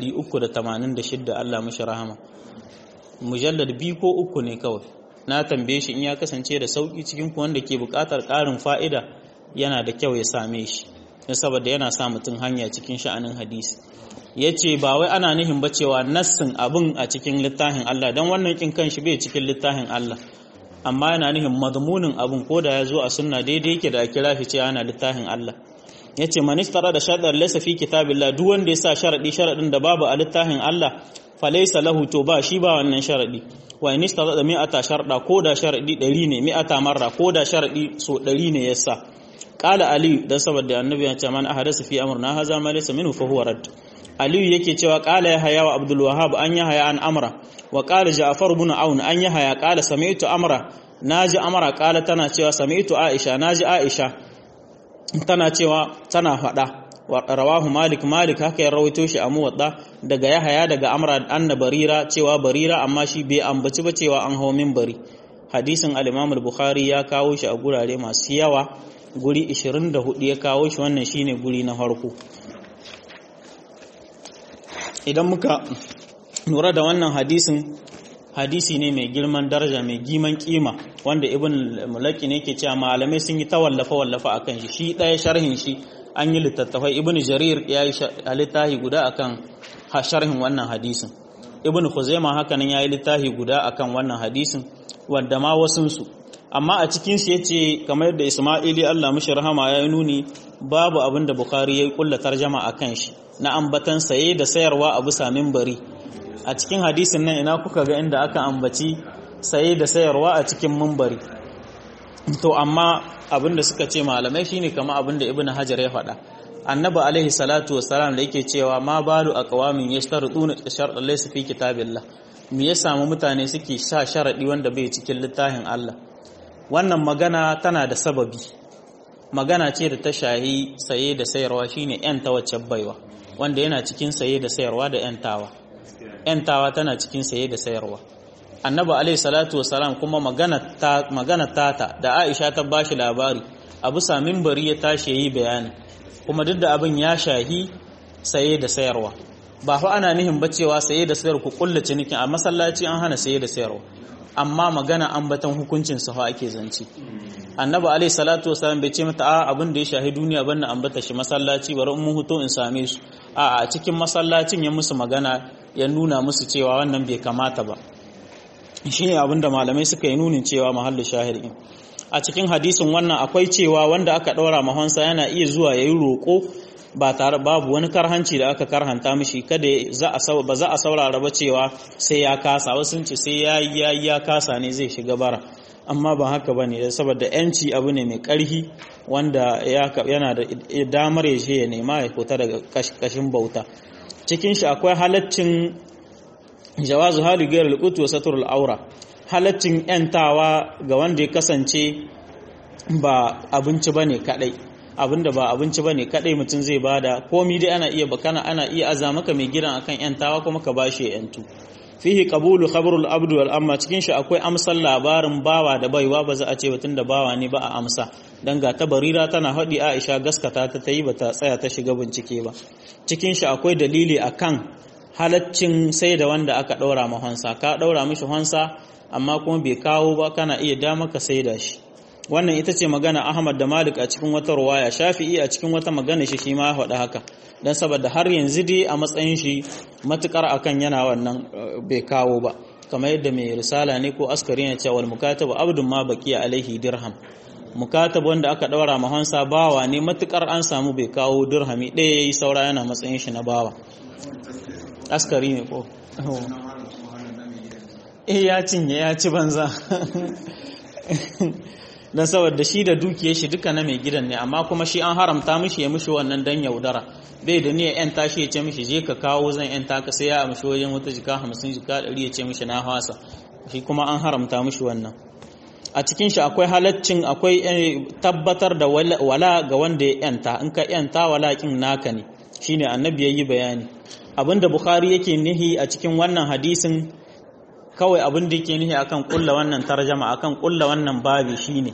386 Allah mashi rahama mujallal bi ko uku ne kawai na tambaye shi in ya kasance da sauki cikin ku wanda ke buƙatar ƙarin fa'ida yana da kyau ya same shi saboda yana sa mutum hanya cikin sha'anin hadisi yace ba wai ana nihin ba cewa nassin abun a cikin littafin Allah dan wannan kin kanshi bai cikin littafin Allah amma yana nihin madmunin abun ko da yazo a sunna daidai yake da kira shi cewa ana littafin Allah yace man istara da sharadar laysa fi kitabillah duk wanda yasa sharadin da babu a littafin Allah fa laysa lahu to ba shi ba wannan sharadi wa in istara da mi'ata sharada ko da sharadi 100 ne mi'ata marra ko da sharadi so 100 ne yasa qala ali dan saboda annabi ya ce man ahadasa fi amrina haza ma laysa minhu fa huwa rad ali yake cewa qala ya haya wa abdul wahhab an ya haya an amra wa qala ja'far ibn aun an ya haya qala sami'tu amra naji amra qala tana cewa sami'tu aisha naji aisha tana cewa tana fada rawahu malik haka ya rawaito shi a muwadda daga yahaya daga amra anna barira cewa barira amma shi bai ambaci ba cewa an hawo minbari hadisin al-imam al-bukhari ya kawo shi a gurare masu yawa guri 24 ya kawo shi wannan shine guri na farko idan muka lura da wannan hadisi ne mai girman daraja mai giman kima wanda ibn mulaki ne yake cewa malamai sun yi ta wallafa akan shi daya sharhin shi an yi littattafai ibn jarir ya yi littafi guda akan sharhin wannan hadisin ibn khuzaima hakanan ya yi littafi guda akan wannan hadisin wanda ma wasunsu amma a cikin shi yace kamar yadda Isma'ili Allah mishi rahama ya nuni babu abin da Bukhari yayi kulla tarjuma akan shi na ambatan saye da sayarwa a bisa minbari a cikin hadisin nan ina kuka ga inda aka ambaci saye da sayarwa a cikin minbari to amma abin da suka ce malamai shine kamar abin da Ibn Hajar ya faɗa annabi alaihi salatu wassalam da yake cewa ma balu aqwamin yashtarutuna shartan laysa fi kitabillah me ya samu mutane suke sa sharadi wanda bai cikin littafin Allah wannan magana tana da sababi magana ce da ta shahi saye da sayarwa shine yanta wacce baiwa wanda yana cikin saye da sayarwa da yantawa tana cikin saye da sayarwa annabi alaihi salatu wasalam kuma magana tata da Aisha ta bashi labari abu sa minbari ya tashi yayi bayani kuma duk da abin ya shahi saye da sayarwa ba fa ana nihin ba cewa saye da sayar ku kullace nikin a masallaci an hana saye da sayarwa amma magana ambatan hukuncin sa fa ake zance annabi alaihi salatu wasallam bai ce mata a abin da ya shahi duniya banna ambata shi masallaci bari mun huto in same su a cikin masallacin ya musu magana ya nuna musu cewa wannan bai kamata ba shine abin da malamai suka yi nunin cewa mahallu shahidin a cikin hadisin wannan akwai cewa wanda aka daura mahonsa yana iya zuwa yayi roko ba tare babu wani karhanci da aka karhanta mishi kada ba za a saurara ba cewa sai ya kasa wasu sun ce sai ya kasa ne zai shiga bara amma ba haka bane saboda yanci abu ne mai karhi wanda yana da damar ya je ya nema ya fita daga kashin bauta cikin shi akwai halaccin jawazu hali ghayr al-qut wa satr al-awra halaccin yantawa ga wanda ya kasance ba abinci bane kadai abinda ba abinci bane kadai mutum zai bada komai dai ana iya aza maka mai gidan akan yantawa kuma ka bashi yantu fihi qabulu khabarul abdu wal amma cikin shi akwai amsar labarin bawa da baiwa ba za a ce batun da bawa ne ba a amsa dan ga ta barira tana hadi Aisha gaskata ta tayi bata tsaya ta shiga bincike ba cikin shi akwai dalili akan halaccin sai da wanda aka daura mahonsa ka daura mishi honsa amma kuma bai kawo ba kana iya dama ka sai da shi wannan ita ce magana Ahmad da Malik a cikin wata ruwaya Shafi'i a cikin wata magana shi ma ya faɗa haka dan saboda har yanzu dai a matsayin shi matukar akan yana wannan bai kawo ba kamar yadda mai risala ne ko askari ne cewa mukatabu abdun ma baqiya alaihi dirham mukatab wanda aka daura mahonsa bawa ne matukar an samu bai kawo dirhami ɗaya yayi saura yana matsayin shi na bawa askari ne ko ya cinye ya ci banza dan saboda shi da dukiyar shi duka na mai gidan ne amma kuma shi an haramta mishi ya mishi wannan dan yaudara bai da niyyar yan tashi ya ce mishi je ka kawo zan yan taka sai ya amshi wajen wata jika 50 jika 100 ya ce mishi na hasa shi kuma an haramta mishi wannan a cikin shi akwai halaccin akwai tabbatar da wala ga wanda ya yanta in ka yanta walakin naka ne shine annabi yayi bayani abinda bukhari yake nihi a cikin wannan hadisin kawai abin da yake nihi akan kulla wannan tarjama akan kulla wannan babi shine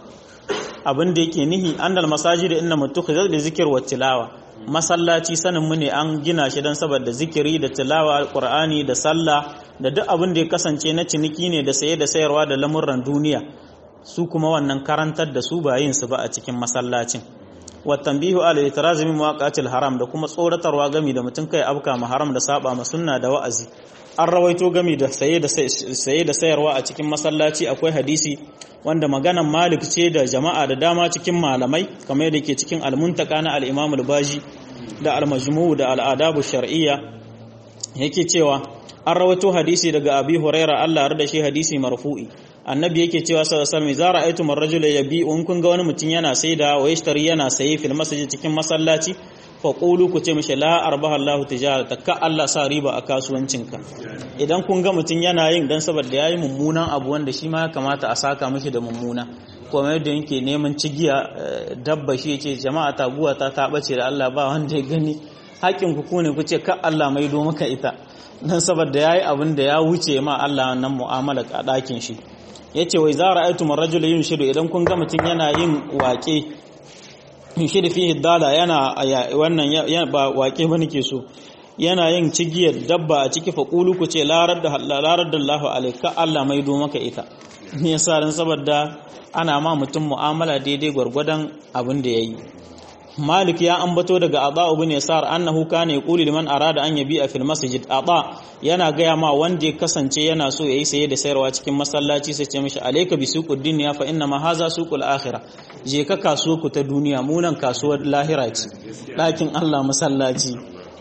abin da yake nihi annal masajid inna muttakhizat li zikr wa tilawa masallaci sanin mu ne an gina shi dan saboda zikiri da tilawa alqur'ani da sallah da duk abin da ya kasance na ciniki ne da saye da sayarwa da lamurran duniya su kuma wannan karantar da su ba yin su ba a cikin masallacin wa tanbihu ala itiraz min mawaqatil haram da kuma tsoratarwa gami da mutun kai abka ma haram da saba ma sunna da wa'azi an rawaito gami da saye da sayarwa a cikin masallaci akwai hadisi wanda maganan Malik ce da jama'a da dama cikin malamai kamar yadda ke cikin al-Muntaka na al-Imam al-Baji da al-Majmu' da al-Adab ash-Shar'iyya yake cewa an rawaito hadisi daga Abi Huraira Allah ya rada shi hadisi marfu'i annabi yake cewa sallallahu alaihi wasallam idza ra'aytum ar-rajula yabi'u kun ga wani mutum yana saida wa yashtari yana saye fil masjid cikin masallaci fa qulu ku ce mishi la arbaha Allahu tijarata ka Allah sa riba a kasuwancinka idan kun ga mutum yana yin dan saboda yayi mummunan abu wanda shi ma ya kamata a saka mishi da mummuna kuma yadda yake neman cigiya dabba shi yace jama'a taguwa ta bace da Allah ba wanda ya gani haƙin ku ne ku ce ka Allah maido maka ita dan saboda yayi abin da ya wuce ma Allah nan mu'amala a dakin shi yace wai za ra'aytum ar-rajula yunshidu idan kun ga mutun yana yin waƙe yunshidu fihi dala yana wannan ba waƙe ba nake so yana yin cigiyar dabba a ciki fa qulu ku ce la radda Allahu alayka Allah maido maka ita ne yasa dan saboda ana ma mutum mu'amala daidai gwargwadon abin da yayi Malik ya ambato daga Ata ibn Yasar annahu kana yaqulu liman arada an yabi'a fil masjid Ata yana gaya ma wanda ya kasance yana so yayi saye da sayarwa cikin masallaci sai ce mishi alayka bi suqud dunya fa inna ma hadha suqul akhirah je ka kasuwa ku ta duniya mu nan kasuwar lahira ce dakin Allah masallaci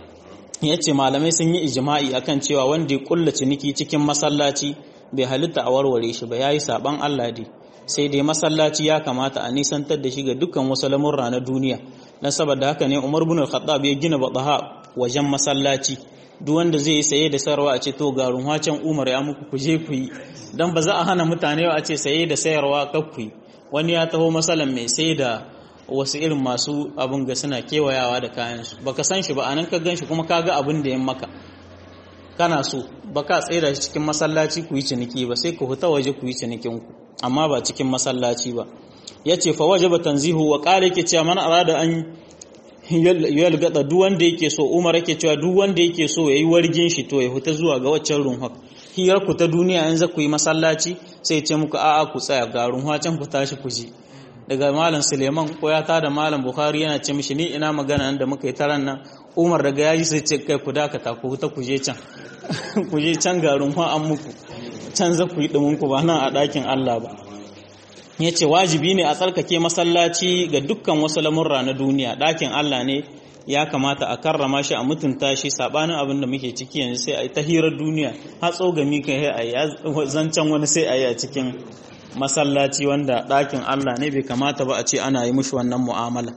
yace malamai sun yi ijma'i akan cewa wanda ya kulla ciniki cikin masallaci bai halitta a warware shi ba yayi saban Allah dai sai dai masallaci ya kamata a nisantar da shi ga dukkan wasu lamurra na duniya dan saboda haka ne Umar ibn al-Khattab ya gina bataha wajen masallaci duk wanda zai saye da sayarwa a ce to ga runwacin Umar ya muku kuje ku yi dan ba za a hana mutane a ce saye da sayarwa kakku wani ya taho masalan mai sai da wasu irin masu abun ga suna kewayawa da kayan su baka san shi ba anan ka ganshi kuma kaga abin da ya maka kana so baka tsira shi cikin masallaci ku yi ciniki ba sai ku huta waje ku yi cinikin ku amma ba cikin masallaci ba yace fa wajaba tanzihu wa qala yake cewa man arada an yalgada duk wanda yake so Umar yake cewa duk wanda yake so yayi wargin shi to ya huta zuwa ga waccan runhak hirar ku ta duniya yanzu ku yi masallaci sai ce muku a'a ku tsaya ga runha can ku tashi ku ji daga malam Suleiman ko ya tada malam Bukhari yana ce mishi ni ina magana da muka yi taran nan Umar daga yaji sai ce kai ku dakata ku huta ku je can ku je can ga runha an muku can za ku yi dumin ku ba nan a dakin Allah ba yace wajibi ne a tsarkake masallaci ga dukkan wasu lamurra na duniya dakin Allah ne ya kamata a karrama shi a mutunta shi sabanin abin da muke ciki yanzu sai a yi ta hirar duniya hatso gami kai a yi zancen wani sai a yi a cikin masallaci wanda dakin Allah ne bai kamata ba a ce ana yi mushi wannan mu'amala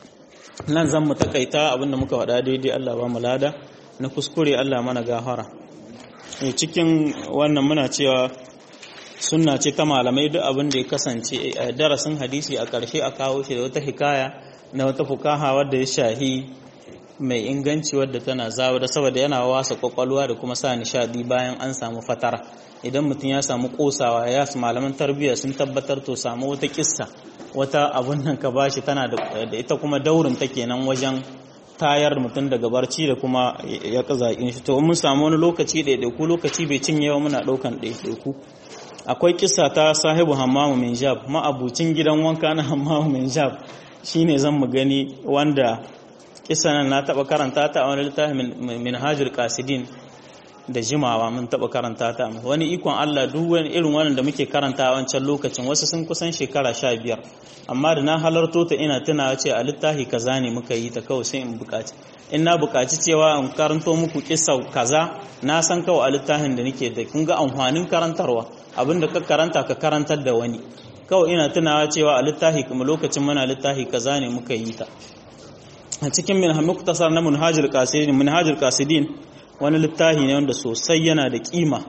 nan zan mu takaita abin da muka faɗa daidai Allah ba mu lada na kuskure Allah mana gafara cikin wannan muna cewa sunna ce ta malamai duk abin da ya kasance a darasin hadisi a ƙarshe a kawo shi da wata hikaya na wata fukaha wadda ya shahi mai inganci wadda tana zawo da saboda yana wasa kwakwalwa da kuma sa nishadi bayan an samu fatara idan mutum ya samu kosawa ya malaman tarbiyya sun tabbatar to samu wata kissa wata abun nan ka bashi tana da ita kuma daurin ta kenan wajen tayar mutum daga barci da kuma ya kazakin shi to mun samu wani lokaci ɗaiɗaiku lokaci bai cinye wa muna ɗaukan ɗaiɗaiku akwai kissa ta sahibu hammamu min jab ma'abucin gidan wanka na hammamu min jab shine zan mu gani wanda kissa nan na taba karanta ta a wani littafin minhajul qasidin da jimawa mun taba karanta ta wani ikon Allah duk wani irin wannan da muke karanta a wancan lokacin wasu sun kusan shekara 15 amma da na halarto ta ina tunawa ce a littafi kaza ne muka yi ta kawai sai in bukaci in na bukaci cewa in karanto muku kissa kaza na san kawai a littafin da nake da kun ga amfanin karantarwa abinda ka karanta ka karantar da wani kawai ina tunawa cewa a littafi kuma lokacin muna littafi kaza ne muka yi ta a cikin muktasar na minhajul qasidin wani littafi ne wanda sosai yana da kima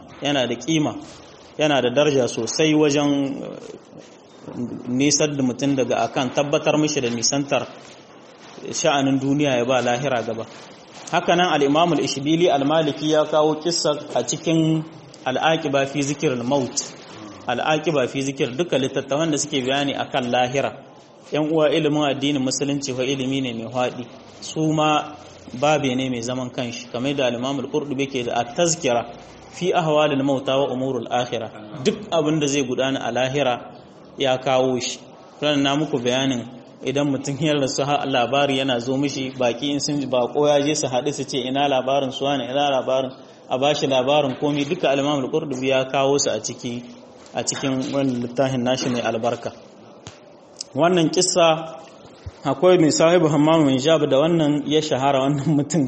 yana da daraja sosai wajen nisar da mutum daga akan tabbatar mishi da nisantar sha'anin duniya ya ba lahira gaba hakanan al-imam al-ishbili al-maliki ya kawo kissa a cikin al-aqiba fi zikr al-maut al-aqiba fi zikr duka littattafan da suke bayani akan lahira yan uwa ilimin addinin musulunci fa ilimi ne mai haɗi su ma babe ne mai zaman kanshi kamar da al-imam al-qurtubi ke da at-tazkira fi ahwalil mauta wa umurul akhirah duk abin da zai gudana a lahira ya kawo shi ran na muku bayanin idan mutum ya rasu labari yana zo mishi baki in sun bako ya je su haɗu su ce ina labarin su wani ina labarin a bashi labarin komai duka al-imam al-qurtubi ya kawo su a cikin wannan littafin nashi mai albarka wannan kissa akwai mai sahibu hammamu min jab da wannan ya shahara wannan mutum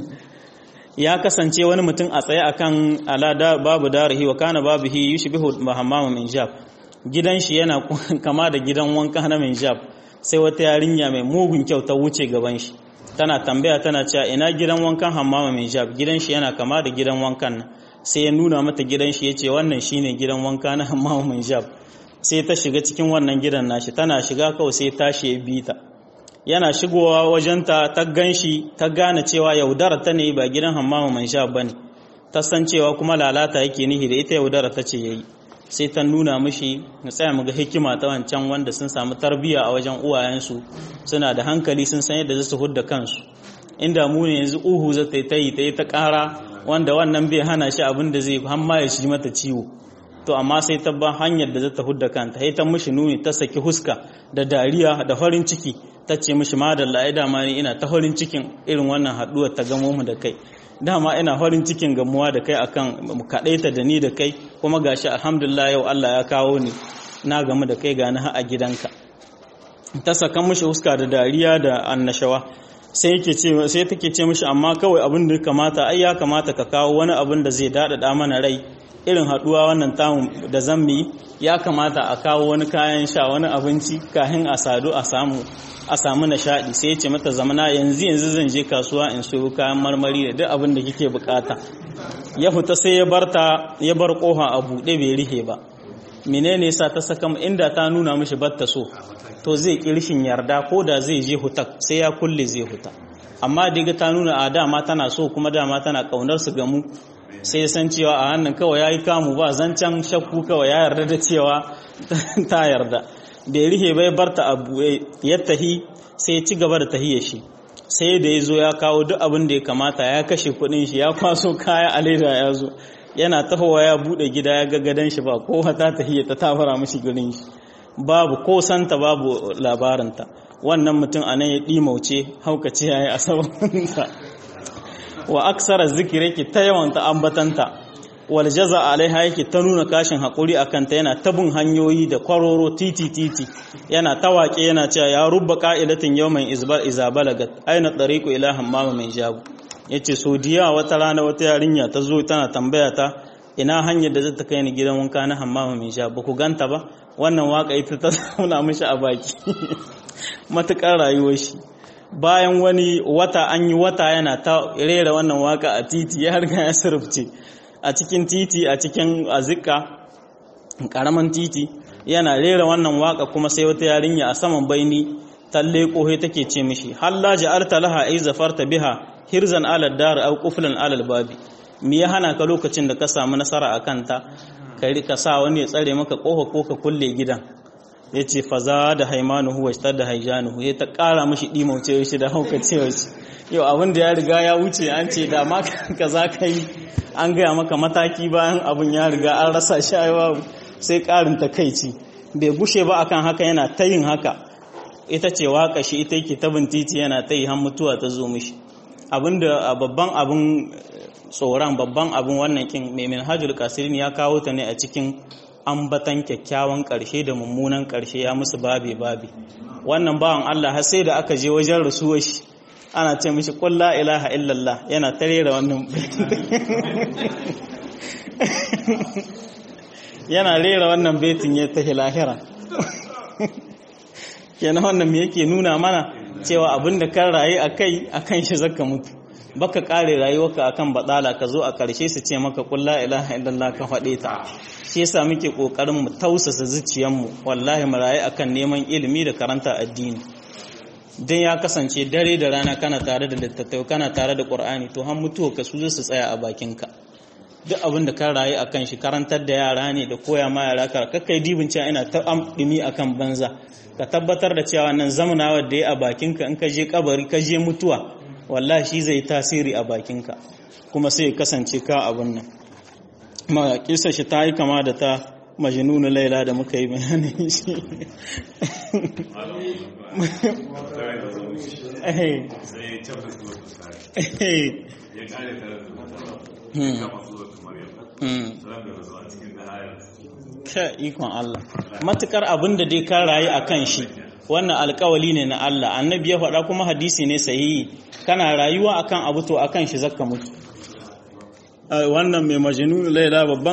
ya kasance wani mutum a tsaye akan alada babu darihi wa kana babihi yushbihu hammamu min jab gidan shi yana kama da gidan wanka na min jab sai wata yarinya mai mugun kyau ta wuce gaban shi tana tambaya tana cewa ina gidan wankan hammamu min jab gidan shi yana kama da gidan wankan nan sai ya nuna mata gidan shi yace wannan shine gidan wanka na hammamu min jab sai ta shiga cikin wannan gidan nashi tana shiga kawai sai tashi ya bi ta yana shigowa wajenta ta ganshi ta gane cewa yaudara ta ne ba gidan hammamu min jab bane ta san cewa kuma lalata yake nihi da ita yaudara ta ce yayi sai ta nuna mishi na tsaya muga hikima ta wancan wanda sun samu tarbiyya a wajen uwayensu suna da hankali sun san yadda za su hudda kansu inda mu ne yanzu uhu za ta yi ta ƙara wanda wannan bai hana shi abin da zai hamma ya shi mata ciwo to amma sai ta ba hanyar da za ta hudda kanta sai ta mishi nuni ta saki huska da dariya da farin ciki ta ce mishi madalla ai dama ni ina ta farin cikin irin wannan haduwar ta gamo mu da kai dama ina farin cikin gamuwa da kai akan mu kadaita da ni da kai kuma gashi alhamdulillah yau Allah ya kawo ni na gamu da kai gani a gidanka ta saka mishi huska da dariya da annashawa sai take ce mishi amma kawai abin da kamata ai ya kamata ka kawo wani abin da zai dada mana rai irin haduwa wannan tamu da zammi ya kamata a kawo wani kayan sha wani abinci kafin a sadu a samu nishadi sai ya ce mata zamana yanzu zan je kasuwa in sayo kayan marmari da duk abin da kike bukata ya fita sai ya bar kofa a bude bai rihe ba menene yasa ta saka inda ta nuna mishi batta so to zai kirshin yarda ko da zai je huta sai ya kulle zai huta amma daga ta nuna a dama tana so kuma dama tana kaunar su gamu sai san cewa a hannun kawai ya yi kamu ba zancen shakku kawai ya yarda da cewa ta yarda bai rihe bai barta a buɗe ya tahi sai ya ci gaba da tahiyar shi sai da ya zo ya kawo duk abin da ya kamata ya kashe kuɗin shi ya kwaso kaya a leda ya zo yana tahowa ya buɗe gida ya ga gadon shi ba ko ta tahiyar ta tafara mashi gurin shi babu ko santa babu labarinta wannan mutum a nan ya ɗimauce haukace ya yi asabanta wa aksara zikiri yake ta yawanta ambatanta wal jaza alaiha yake ta nuna kashin hakuri akan ta yana tabun hanyoyi da kwaroro titi yana tawake yana cewa ya rubba qa'ilatin yawman iza balagat aina tariqu ila hammam mai jabu yace so diya wata rana wata yarinya ta zo tana tambaya ta ina hanyar da zata kai ni gidan wanka na hammam mai jabu ku ganta ba wannan waka ita ta zauna mishi a baki matukar rayuwar shi bayan wani wata an yi wata yana ta rera wannan waka a titi ya harga ya surfce a cikin titi a cikin azika karaman titi yana rera wannan waka kuma sai wata yarinya a saman baini talle kohe take ce mishi halla ja'alta laha ay zafarta biha hirzan ala dar aw quflan ala babi me ya hana ka lokacin da ka samu nasara akan ta kai ka sa wani ya tsare maka kofa ko ka kulle gidan yace faza da haimanuhu wa da haijanuhu ya ta kara mishi dimauce shi da haukacewa shi yau abin da ya riga ya wuce an ce da ma kaza kai an gaya maka mataki bayan abin ya riga an rasa shi sai karin takeici bai gushe ba akan haka yana ta yin haka ita ce waka shi ita yake tabin titi yana ta yi har mutuwa ta zo mishi abinda babban abin tsoron babban abin wannan kin mai minhajul qasirin ya kawo ta ne a cikin ambatan kyakkyawan karshe da mummunan karshe ya musu babe wannan bawan Allah har sai da aka je wajen rasuwar shi ana ce mishi qul la ilaha illallah yana tarera wannan yana rera wannan baitin ya tahi lahira kenan wannan me yake nuna mana cewa abinda kan rayu akan shi zaka mutu baka kare rayuwarka akan badala ka zo a karshe su ce maka qul la ilaha illallah ka fade ta shi yasa muke kokarin mu tausasa zuciyarmu wallahi mu rayu akan neman ilimi da karanta addini dan ya kasance dare da rana kana tare da littattafai kana tare da Qur'ani to har mutuwa ka su su tsaya a bakinka duk abin da ka rayu akan shi karantar da yara ne da koya ma yara kakkai dibin cewa ina ta amdimi akan banza ka tabbatar da cewa nan zamanawar da ya a bakinka in ka je kabari ka je mutuwa wallahi shi zai tasiri a bakinka kuma sai ya kasance ka abun nan ma kisa shi ta yi kama da ta majnun laila da muka yi bayanin shi ka ikon Allah matukar abin da dai ka rayu akan shi wannan alƙawali ne na Allah annabi ya faɗa kuma hadisi ne sahihi kana rayuwa akan abu to akan shi zakka mutu wannan mai majnun laila babban